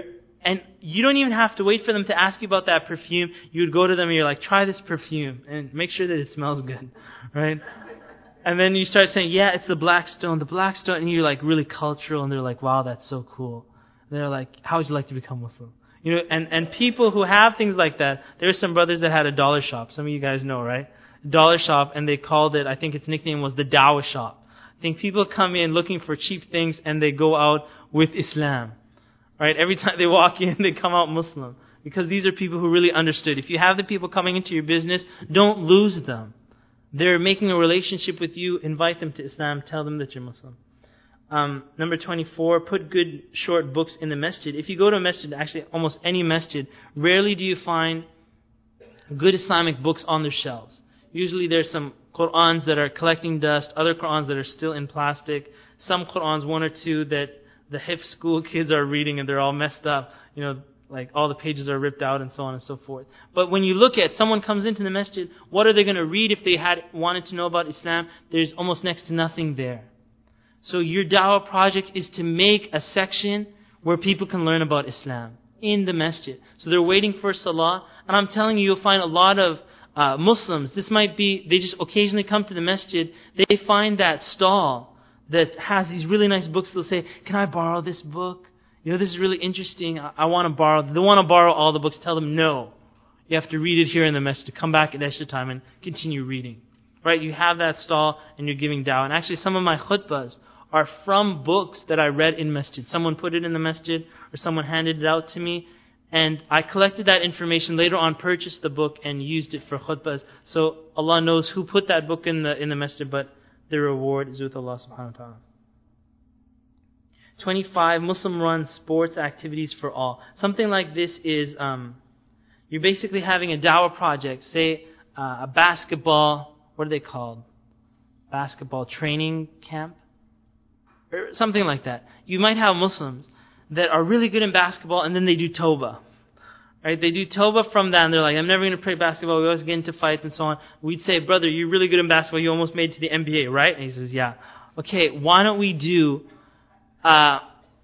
you don't even have to wait for them to ask you about that perfume. You would go to them and you're like, try this perfume and make sure that it smells good, right? And then you start saying, yeah, it's the black stone, and you're like really cultural, and they're like, wow, that's so cool. And they're like, how would you like to become Muslim? And people who have things like that, there's some brothers that had a dollar shop. Some of you guys know, right? Dollar shop, and they called it, I think its nickname was the Dawah shop. I think people come in looking for cheap things, and they go out with Islam. Right? Every time they walk in, they come out Muslim. Because these are people who really understood. If you have the people coming into your business, don't lose them. They're making a relationship with you. Invite them to Islam. Tell them that you're Muslim. Number 24, put good short books in the masjid. If you go to a masjid, actually almost any masjid, rarely do you find good Islamic books on their shelves. Usually there's some Qur'ans that are collecting dust, other Qur'ans that are still in plastic, some Qur'ans, one or two, that the Hifz school kids are reading and they're all messed up. like all the pages are ripped out and so on and so forth. But when you look at someone comes into the masjid, what are they going to read if they had wanted to know about Islam? There's almost next to nothing there. So your da'wah project is to make a section where people can learn about Islam in the masjid. So they're waiting for salah, and I'm telling you, you'll find a lot of Muslims. This might be, they just occasionally come to the masjid, they find that stall that has these really nice books. They'll say, can I borrow this book? You know, this is really interesting. I want to borrow. They want to borrow all the books. Tell them, no. You have to read it here in the masjid. Come back at extra time and continue reading. Right? You have that stall and you're giving da'wah. And actually some of my khutbahs are from books that I read in masjid. Someone put it in the masjid or someone handed it out to me. And I collected that information, later on purchased the book and used it for khutbahs. So Allah knows who put that book in the masjid, but the reward is with Allah subhanahu wa ta'ala. 25, Muslim run sports activities for all. Something like this is, you're basically having a da'wah project, say a basketball, what are they called? Basketball training camp? Or something like that. You might have Muslims that are really good in basketball and then they do tawbah. Right? They do tawbah from that and they're like, I'm never going to play basketball, we always get into fights and so on. We'd say, brother, you're really good in basketball, you almost made it to the NBA, right? And he says, yeah. Okay, why don't we do a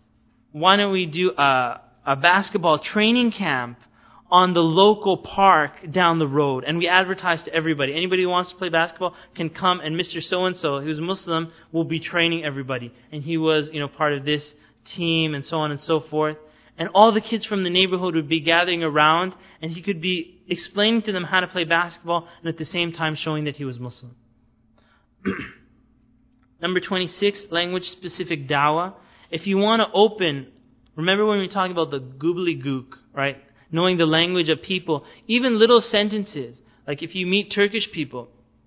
basketball training camp on the local park down the road, and we advertise to everybody. Anybody who wants to play basketball can come, and Mr. So-and-so, who's Muslim, will be training everybody. And he was, part of this team and so on and so forth. And all the kids from the neighborhood would be gathering around, and he could be explaining to them how to play basketball and at the same time showing that he was Muslim. Number 26, language-specific da'wah. If you want to open, remember when we were talking about the gobbledygook, right? Knowing the language of people, even little sentences, like if you meet Turkish people,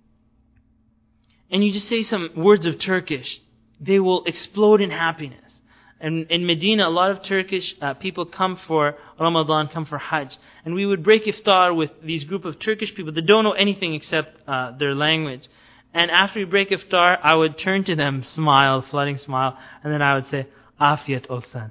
and you just say some words of Turkish, they will explode in happiness. And in Medina, a lot of Turkish people come for Ramadan, come for Hajj. And we would break iftar with these group of Turkish people that don't know anything except their language. And after we break iftar, I would turn to them, smile, flooding smile, and then I would say, Afiyat olsan.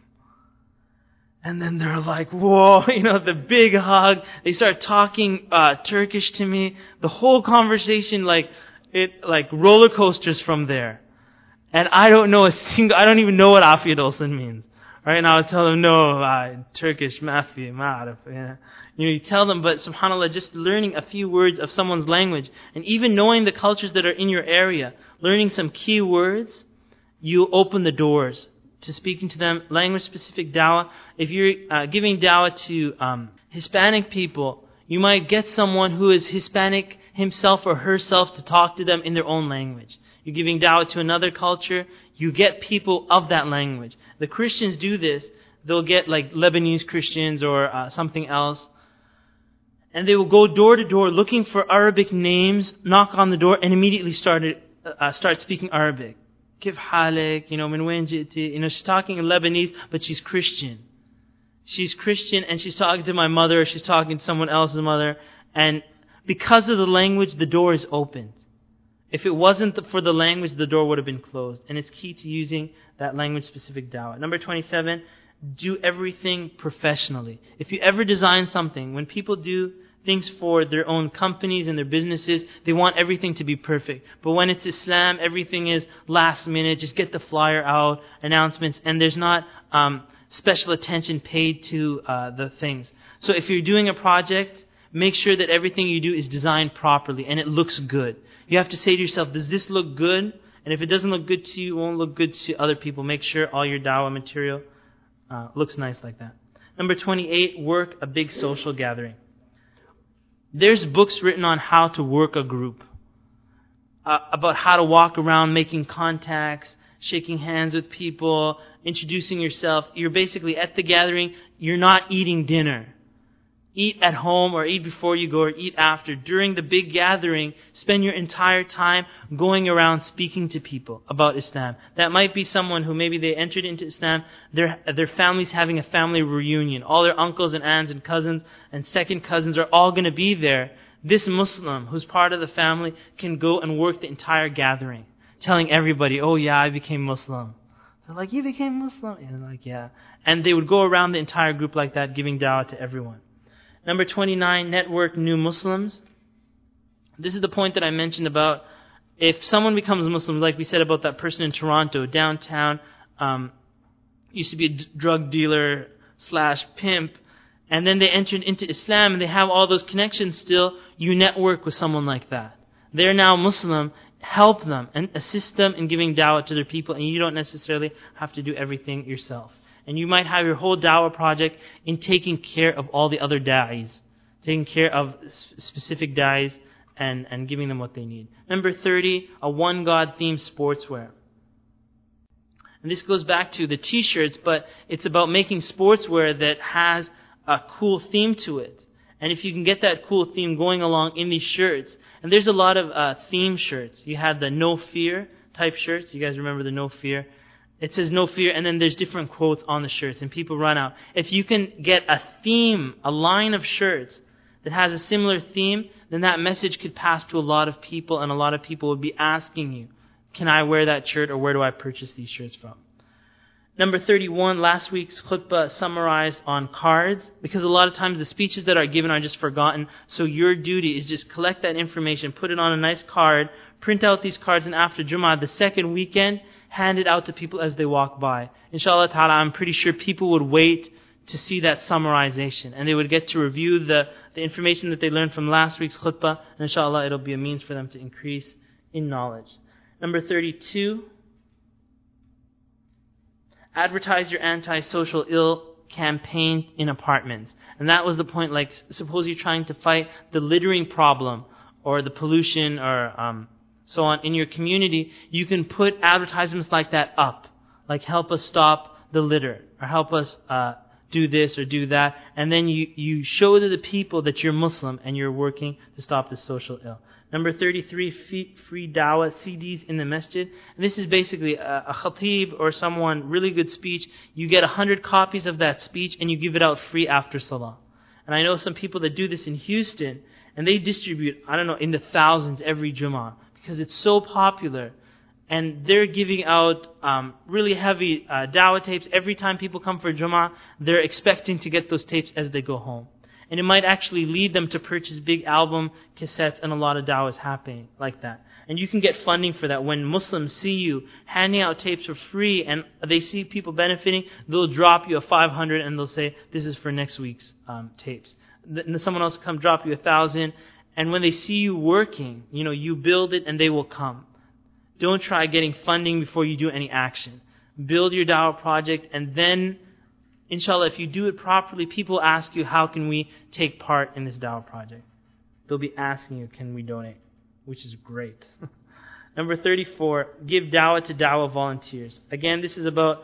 And then they're like, whoa, the big hug. They start talking Turkish to me. The whole conversation, like roller coasters from there. And I don't even know what Afiyat olsan means. Right? And I would tell them, no, Turkish, mafi, ma'arif. Yeah. You tell them, but subhanAllah, just learning a few words of someone's language, and even knowing the cultures that are in your area, learning some key words, you'll open the doors to speaking to them. Language-specific da'wah. If you're giving da'wah to Hispanic people, you might get someone who is Hispanic himself or herself to talk to them in their own language. You're giving da'wah to another culture, you get people of that language. The Christians do this. They'll get like Lebanese Christians or something else. And they will go door to door looking for Arabic names, knock on the door, and immediately start speaking Arabic. Kif halik, min wain jiti. She's talking in Lebanese, but she's Christian. She's Christian and she's talking to my mother, or she's talking to someone else's mother. And because of the language, the door is opened. If it wasn't for the language, the door would have been closed. And it's key to using that language-specific da'wah. Number 27, do everything professionally. If you ever design something, when people do things for their own companies and their businesses, they want everything to be perfect. But when it's Islam, everything is last minute. Just get the flyer out, announcements, and there's not special attention paid to the things. So if you're doing a project, make sure that everything you do is designed properly and it looks good. You have to say to yourself, does this look good? And if it doesn't look good to you, it won't look good to other people. Make sure all your da'wah material looks nice like that. Number 28, work a big social gathering. There's books written on how to work a group, about how to walk around making contacts, shaking hands with people, introducing yourself. You're basically at the gathering, you're not eating dinner. Eat at home or eat before you go or eat after. During the big gathering, spend your entire time going around speaking to people about Islam. That might be someone who maybe they entered into Islam, their family's having a family reunion. All their uncles and aunts and cousins and second cousins are all going to be there. This Muslim who's part of the family can go and work the entire gathering, telling everybody, oh yeah, I became Muslim. They're like, you became Muslim? And they're like, yeah. And they would go around the entire group like that, giving da'wah to everyone. Number 29, network new Muslims. This is the point that I mentioned about if someone becomes Muslim, like we said about that person in Toronto, downtown, used to be a drug dealer / pimp, and then they entered into Islam and they have all those connections still, you network with someone like that. They're now Muslim, help them and assist them in giving da'wah to their people, and you don't necessarily have to do everything yourself. And you might have your whole da'wah project in taking care of all the other da'is, taking care of specific da'is and giving them what they need. Number 30, a one God themed sportswear. And this goes back to the t-shirts, but it's about making sportswear that has a cool theme to it. And if you can get that cool theme going along in these shirts, and there's a lot of theme shirts. You have the no fear type shirts. You guys remember the no fear? It says no fear, and then there's different quotes on the shirts, and people run out. If you can get a theme, a line of shirts that has a similar theme, then that message could pass to a lot of people, and a lot of people would be asking you, can I wear that shirt, or where do I purchase these shirts from? Number 31, last week's khutbah summarized on cards, because a lot of times the speeches that are given are just forgotten, so your duty is just collect that information, put it on a nice card, print out these cards, and after Jummah, the second weekend, hand it out to people as they walk by. Inshallah ta'ala, I'm pretty sure people would wait to see that summarization, and they would get to review the information that they learned from last week's khutbah, and inshallah it'll be a means for them to increase in knowledge. Number 32, advertise your anti-social ill campaign in apartments. And that was the point, like, suppose you're trying to fight the littering problem or the pollution or so on in your community, you can put advertisements like that up. Like, help us stop the litter, or help us do this or do that. And then you show to the people that you're Muslim and you're working to stop this social ill. Number 33, free dawah CDs in the masjid. And this is basically a khatib or someone, really good speech. You get 100 copies of that speech and you give it out free after salah. And I know some people that do this in Houston, and they distribute, I don't know, in the thousands every Jummah, because it's so popular. And they're giving out really heavy dawah tapes. Every time people come for Jummah, they're expecting to get those tapes as they go home. And it might actually lead them to purchase big album cassettes, and a lot of dawahs happening like that. And you can get funding for that. When Muslims see you handing out tapes for free and they see people benefiting, they'll drop you a 500 and they'll say, this is for next week's tapes. Then someone else will come drop you 1,000. And when they see you working, you build it and they will come. Don't try getting funding before you do any action. Build your dawah project, and then, inshallah, if you do it properly, people ask you, how can we take part in this dawah project? They'll be asking you, can we donate? Which is great. Number 34, give dawah to dawah volunteers. Again, this is about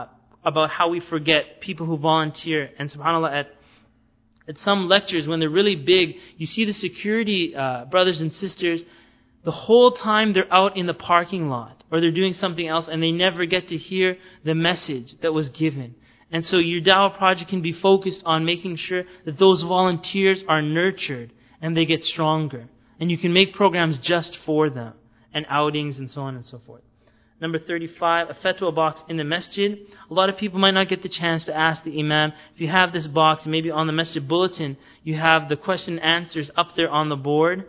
how we forget people who volunteer. And subhanAllah, at some lectures, when they're really big, you see the security brothers and sisters, the whole time they're out in the parking lot, or they're doing something else, and they never get to hear the message that was given. And so your dawah project can be focused on making sure that those volunteers are nurtured and they get stronger. And you can make programs just for them, and outings and so on and so forth. Number 35, a fatwa box in the masjid. A lot of people might not get the chance to ask the imam. If you have this box, maybe on the masjid bulletin, you have the question and answers up there on the board.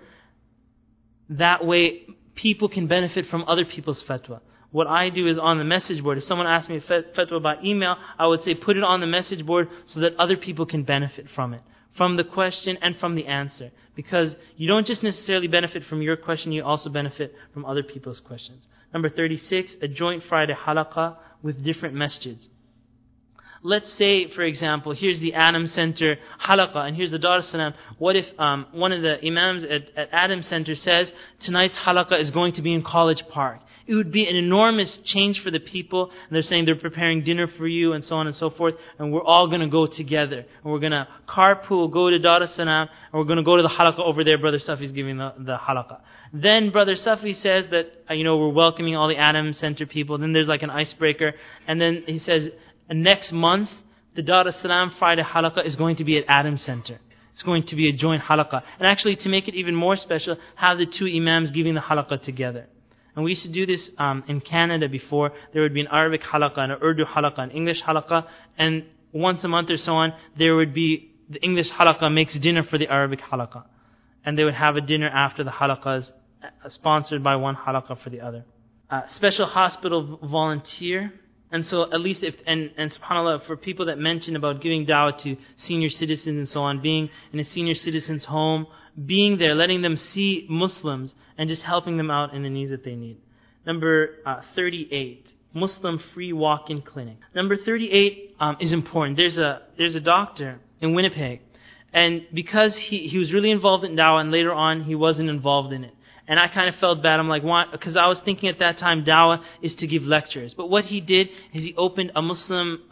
That way, people can benefit from other people's fatwa. What I do is on the message board. If someone asks me a fatwa by email, I would say put it on the message board so that other people can benefit from it, from the question and from the answer. Because you don't just necessarily benefit from your question, you also benefit from other people's questions. Number 36, a joint Friday halaqah with different masjids. Let's say, for example, here's the Adam Center halaqah, and here's the Dar es-Salaam. What if one of the imams at Adam Center says, tonight's halaqah is going to be in College Park? It would be an enormous change for the people, and they're saying they're preparing dinner for you, and so on and so forth, and we're all going to go together. And we're going to carpool, go to Dar es-Salaam, and we're going to go to the halaqah over there. Brother Safi's giving the halaqah. Then Brother Safi says that, we're welcoming all the Adam Center people. Then there's like an icebreaker, and then he says, next month, the Dar es-Salaam Friday halaqah is going to be at Adam Center. It's going to be a joint halaqah. And actually, to make it even more special, have the two imams giving the halaqah together. And we used to do this in Canada before. There would be an Arabic halaqah, an Urdu halaqah, an English halaqah, and once a month or so on, there would be the English halaqah makes dinner for the Arabic halaqah. And they would have a dinner after the halaqahs, sponsored by one halaqah for the other. Special hospital volunteer. And so at least and subhanAllah, for people that mention about giving da'wah to senior citizens and so on, being in a senior citizen's home, being there, letting them see Muslims and just helping them out in the needs that they need. Number 38, Muslim free walk-in clinic. Number 38 is important. There's a doctor in Winnipeg, and because he was really involved in da'wah, and later on he wasn't involved in it. And I kind of felt bad. I'm like, why? Because I was thinking at that time, da'wah is to give lectures. But what he did is he opened a Muslim,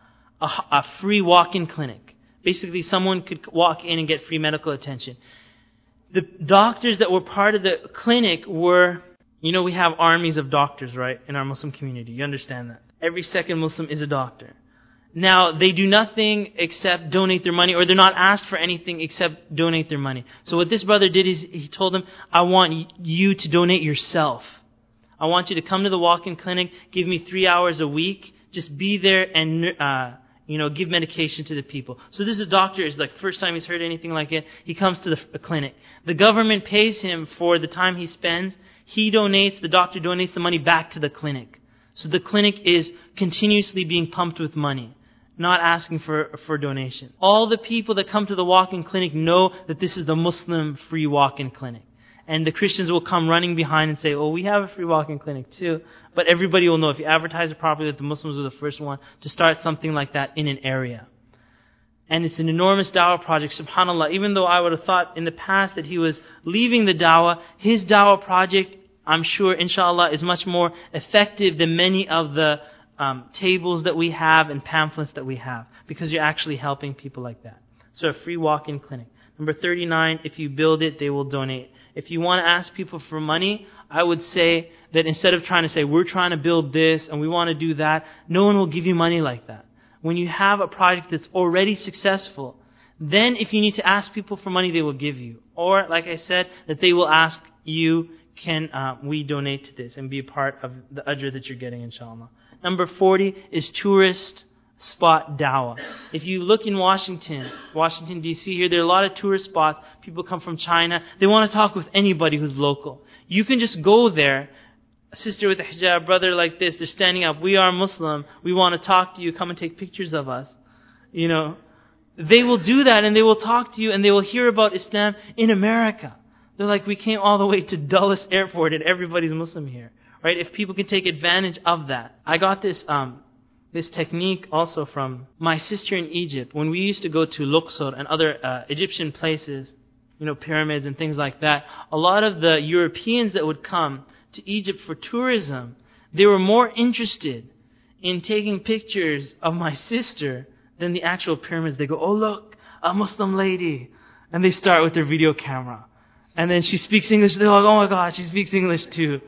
a free walk-in clinic. Basically, someone could walk in and get free medical attention. The doctors that were part of the clinic were, we have armies of doctors, right, in our Muslim community. You understand that. Every second Muslim is a doctor. Now, they do nothing except donate their money, or they're not asked for anything except donate their money. So what this brother did is he told them, I want you to donate yourself. I want you to come to the walk-in clinic, give me 3 hours a week, just be there and, give medication to the people. So this is a doctor, it's like first time he's heard anything like it. He comes to the clinic. The government pays him for the time he spends. The doctor donates the money back to the clinic. So the clinic is continuously being pumped with money, not asking for donation. All the people that come to the walk-in clinic know that this is the Muslim free walk-in clinic. And the Christians will come running behind and say, oh, we have a free walk-in clinic too. But everybody will know, if you advertise it properly, that the Muslims were the first one to start something like that in an area. And it's an enormous da'wah project, subhanAllah. Even though I would have thought in the past that he was leaving the da'wah, his da'wah project, I'm sure, inshallah, is much more effective than many of the tables that we have and pamphlets that we have, because you're actually helping people like that. So a free walk-in clinic. Number 39, if you build it, they will donate. If you want to ask people for money, I would say that instead of trying to say, we're trying to build this and we want to do that, no one will give you money like that. When you have a project that's already successful, then if you need to ask people for money, they will give you. Or, like I said, that they will ask you, can we donate to this and be a part of the ajr that you're getting, inshallah. Number 40 is tourist spot da'wah. If you look in Washington, D.C. here, there are a lot of tourist spots. People come from China. They want to talk with anybody who's local. You can just go there, a sister with a hijab, brother like this, they're standing up. We are Muslim. We want to talk to you. Come and take pictures of us. They will do that and they will talk to you and they will hear about Islam in America. They're like, we came all the way to Dulles Airport and everybody's Muslim here. Right? If people can take advantage of that. I got this technique also from my sister in Egypt. When we used to go to Luxor and other Egyptian places, pyramids and things like that, a lot of the Europeans that would come to Egypt for tourism, they were more interested in taking pictures of my sister than the actual pyramids. They go, oh look, a Muslim lady. And they start with their video camera. And then she speaks English. They're like, oh my God, she speaks English too.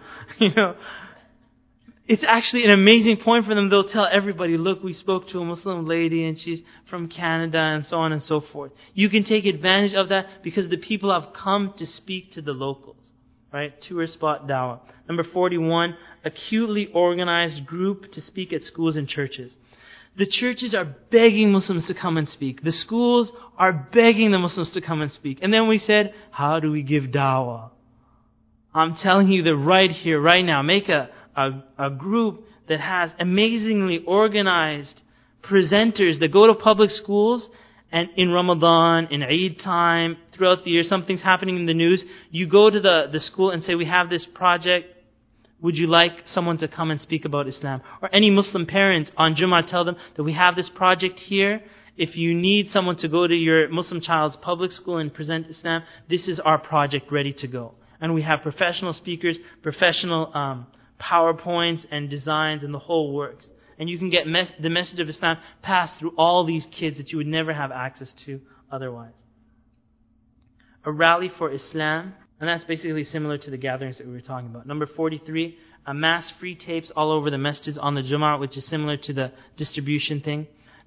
It's actually an amazing point for them. They'll tell everybody, look, we spoke to a Muslim lady and she's from Canada and so on and so forth. You can take advantage of that because the people have come to speak to the locals. Right? Tourist spot da'wah. Number 41, acutely organized group to speak at schools and churches. The churches are begging Muslims to come and speak. The schools are begging the Muslims to come and speak. And then we said, how do we give da'wah? I'm telling you that right here, right now, make a group that has amazingly organized presenters that go to public schools, and in Ramadan, in Eid time, throughout the year, something's happening in the news. You go to the school and say, we have this project. Would you like someone to come and speak about Islam? Or any Muslim parents on Jummah tell them that we have this project here. If you need someone to go to your Muslim child's public school and present Islam, this is our project ready to go. And we have professional speakers, professional PowerPoints and designs and the whole works. And you can get the message of Islam passed through all these kids that you would never have access to otherwise. A rally for Islam. And that's basically similar to the gatherings that we were talking about. Number 43, amass free tapes all over the masjids on the Jummah, which is similar to the distribution thing.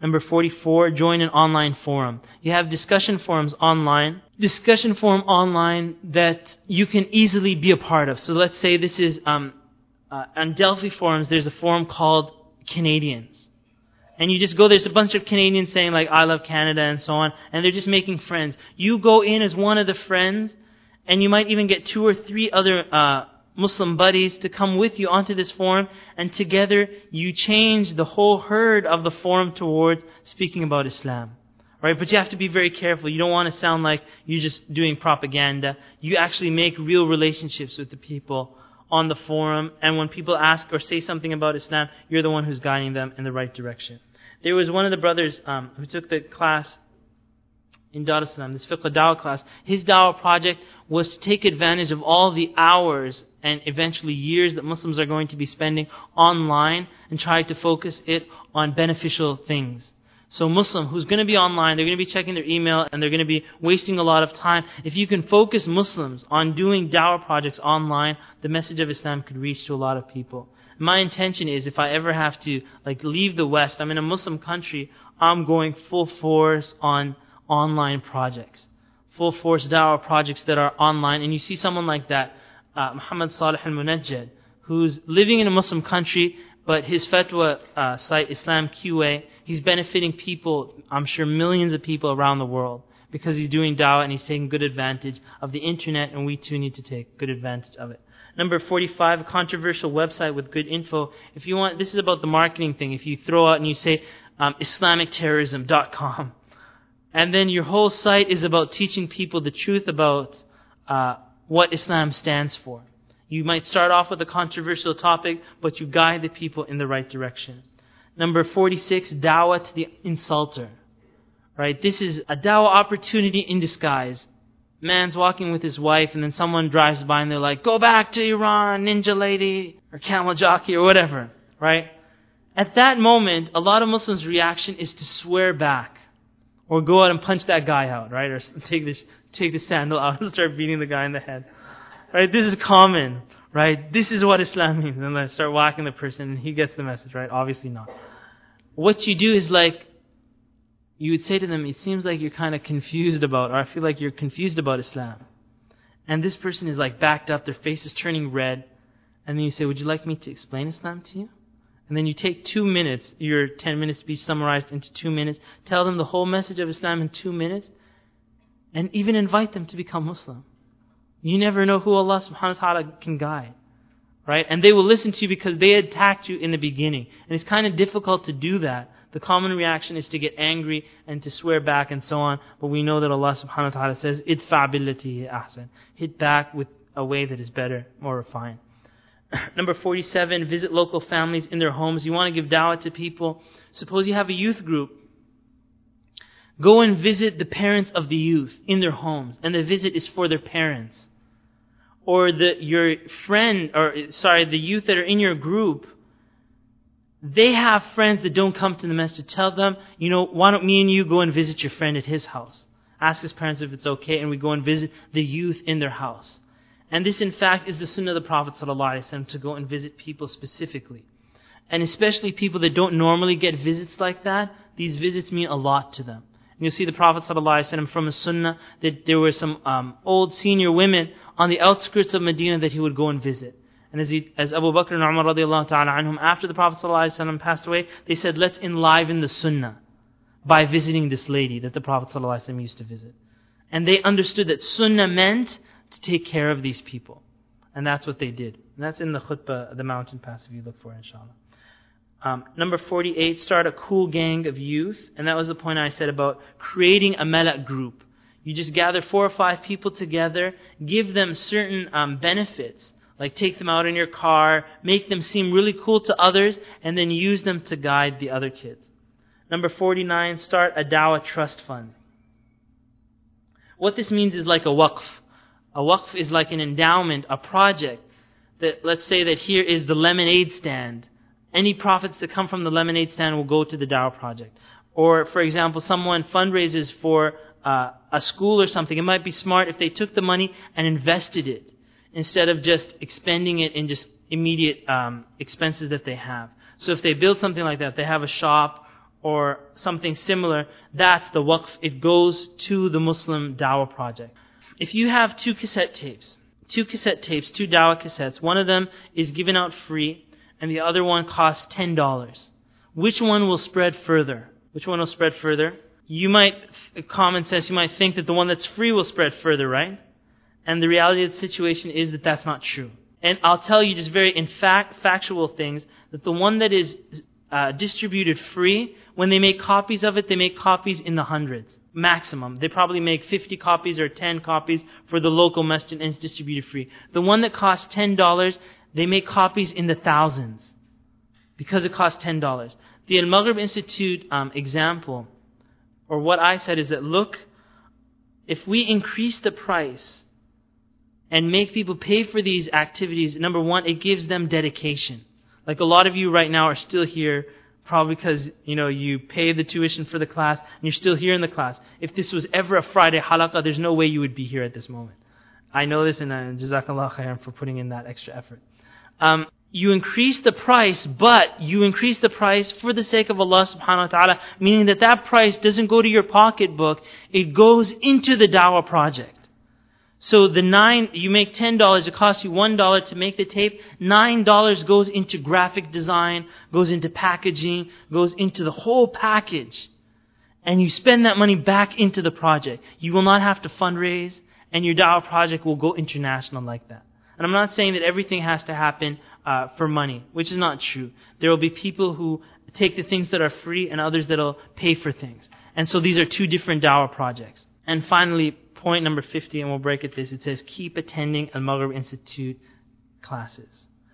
Number 44, join an online forum. You have discussion forums online. Discussion forum online that you can easily be a part of. So let's say this is, on Delphi forums, there's a forum called Canadians. And you just go, there's a bunch of Canadians saying like, I love Canada and so on. And they're just making friends. You go in as one of the friends, and you might even get 2 or 3 other Muslim buddies to come with you onto this forum, and together you change the whole herd of the forum towards speaking about Islam. Right? But you have to be very careful. You don't want to sound like you're just doing propaganda. You actually make real relationships with the people on the forum, and when people ask or say something about Islam, you're the one who's guiding them in the right direction. There was one of the brothers who took the class in Dar es Salaam, this fiqh dawah class. His dawah project was to take advantage of all the hours and eventually years that Muslims are going to be spending online and try to focus it on beneficial things. So Muslim who's going to be online, they're going to be checking their email and they're going to be wasting a lot of time. If you can focus Muslims on doing dawah projects online, the message of Islam could reach to a lot of people. My intention is, if I ever have to leave the West, I'm in a Muslim country, I'm going full force on online projects. Full force dawah projects that are online. And you see someone like that, Muhammad Salih al-Munajjad, who's living in a Muslim country, but his fatwa site, Islam QA, he's benefiting people, I'm sure millions of people around the world, because he's doing dawah and he's taking good advantage of the internet, and we too need to take good advantage of it. Number 45, a controversial website with good info. If you want, this is about the marketing thing. If you throw out and you say IslamicTerrorism.com, and then your whole site is about teaching people the truth about what Islam stands for. You might start off with a controversial topic, but you guide the people in the right direction. Number 46, dawah to the insulter. Right? This is a dawah opportunity in disguise. Man's walking with his wife, and then someone drives by and they're like, go back to Iran, ninja lady, or camel jockey, or whatever. Right? At that moment, a lot of Muslims' reaction is to swear back. Or go out and punch that guy out, right? Or take the sandal out and start beating the guy in the head. Right? This is common, right? This is what Islam means. And then start whacking the person and he gets the message, right? Obviously not. What you do is you would say to them, it seems like you're kind of confused about, or I feel like you're confused about Islam. And this person is backed up, their face is turning red. And then you say, would you like me to explain Islam to you? And then you take 2 minutes, your 10-minute speech summarized into 2 minutes, tell them the whole message of Islam in 2 minutes, and even invite them to become Muslim. You never know who Allah subhanahu wa ta'ala can guide. Right? And they will listen to you because they attacked you in the beginning. And it's kind of difficult to do that. The common reaction is to get angry and to swear back and so on. But we know that Allah subhanahu wa ta'ala says, idfa billati ahsan. Hit back with a way that is better, more refined. Number 47, visit local families in their homes. You want to give dawah to people. Suppose you have a youth group. Go and visit the parents of the youth in their homes. And the visit is for their parents. Or the youth that are in your group, they have friends that don't come to the masjid. Tell them, why don't me and you go and visit your friend at his house? Ask his parents if it's okay, and we go and visit the youth in their house. And this, in fact, is the sunnah of the Prophet ﷺ, to go and visit people specifically. And especially people that don't normally get visits like that, these visits mean a lot to them. And you'll see the Prophet ﷺ from a sunnah that there were some old senior women on the outskirts of Medina that he would go and visit. And as Abu Bakr and Umar radiallahu ta'ala anhum, after the Prophet ﷺ passed away, they said, let's enliven the sunnah by visiting this lady that the Prophet ﷺ used to visit. And they understood that sunnah meant to take care of these people. And that's what they did. And that's in the khutbah, the mountain pass, if you look for it, inshallah. Number 48, start a cool gang of youth. And that was the point I said about creating a malak group. You just gather 4 or 5 people together, give them certain benefits, like take them out in your car, make them seem really cool to others, and then use them to guide the other kids. Number 49, start a dawah trust fund. What this means is like a waqf. A waqf is like an endowment, a project. That, let's say that here is the lemonade stand. Any profits that come from the lemonade stand will go to the dawah project. Or, for example, someone fundraises for a school or something. It might be smart if they took the money and invested it instead of just expending it in just immediate expenses that they have. So if they build something like that, they have a shop or something similar, that's the waqf. It goes to the Muslim Dawah project. If you have two cassette tapes, two Dawah cassettes, one of them is given out free and the other one costs $10. Which one will spread further? You might, common sense, you might think that the one that's free will spread further, right? And the reality of the situation is that that's not true. And I'll tell you just very factual things, that the one that is distributed free, when they make copies of it, they make copies in the hundreds, maximum. They probably make 50 copies or 10 copies for the local masjid and it's distributed free. The one that costs $10, they make copies in the thousands because it costs $10. The Al-Maghrib Institute example, or what I said is that, look, if we increase the price and make people pay for these activities, number one, it gives them dedication. Like a lot of you right now are still here probably because, you pay the tuition for the class and you're still here in the class. If this was ever a Friday halaqah, there's no way you would be here at this moment. I know this, and Jazakallah khairan for putting in that extra effort. You increase the price, but you increase the price for the sake of Allah subhanahu wa ta'ala, meaning that price doesn't go to your pocketbook, it goes into the dawah project. So you make $10, it costs you $1 to make the tape, $9 goes into graphic design, goes into packaging, goes into the whole package. And you spend that money back into the project. You will not have to fundraise, and your dawah project will go international like that. And I'm not saying that everything has to happen for money, which is not true. There will be people who take the things that are free and others that will pay for things. And so these are two different dawah projects. And finally, point number 50, and we'll break it this. It says, keep attending Al-Maghrib Institute classes.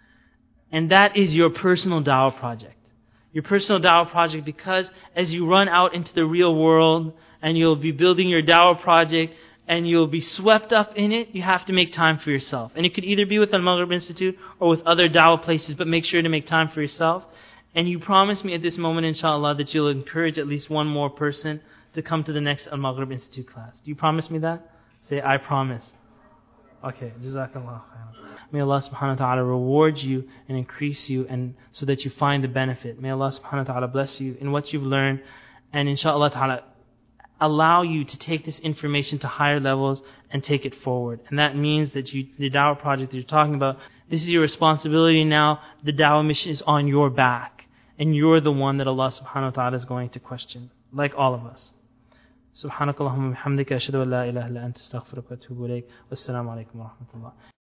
And that is your personal dawah project. Your personal dawah project, because as you run out into the real world and you'll be building your dawah project and you'll be swept up in it, you have to make time for yourself. And it could either be with Al-Maghrib Institute or with other dawah places, but make sure to make time for yourself. And you promise me at this moment, inshallah, that you'll encourage at least one more person to come to the next Al-Maghrib Institute class. Do you promise me that? Say, I promise. Okay, Jazakallah khairan. May Allah subhanahu wa ta'ala reward you and increase you, and so that you find the benefit. May Allah subhanahu wa ta'ala bless you in what you've learned, and inshallah ta'ala allow you to take this information to higher levels and take it forward. And that means that the dawah project that you're talking about, this is your responsibility now. The dawah mission is on your back, and you're the one that Allah subhanahu wa ta'ala is going to question, like all of us. سبحانك اللهم وبحمدك أشهد أن لا إله إلا أنت أستغفرك وأتوب إليك والسلام عليكم ورحمة الله.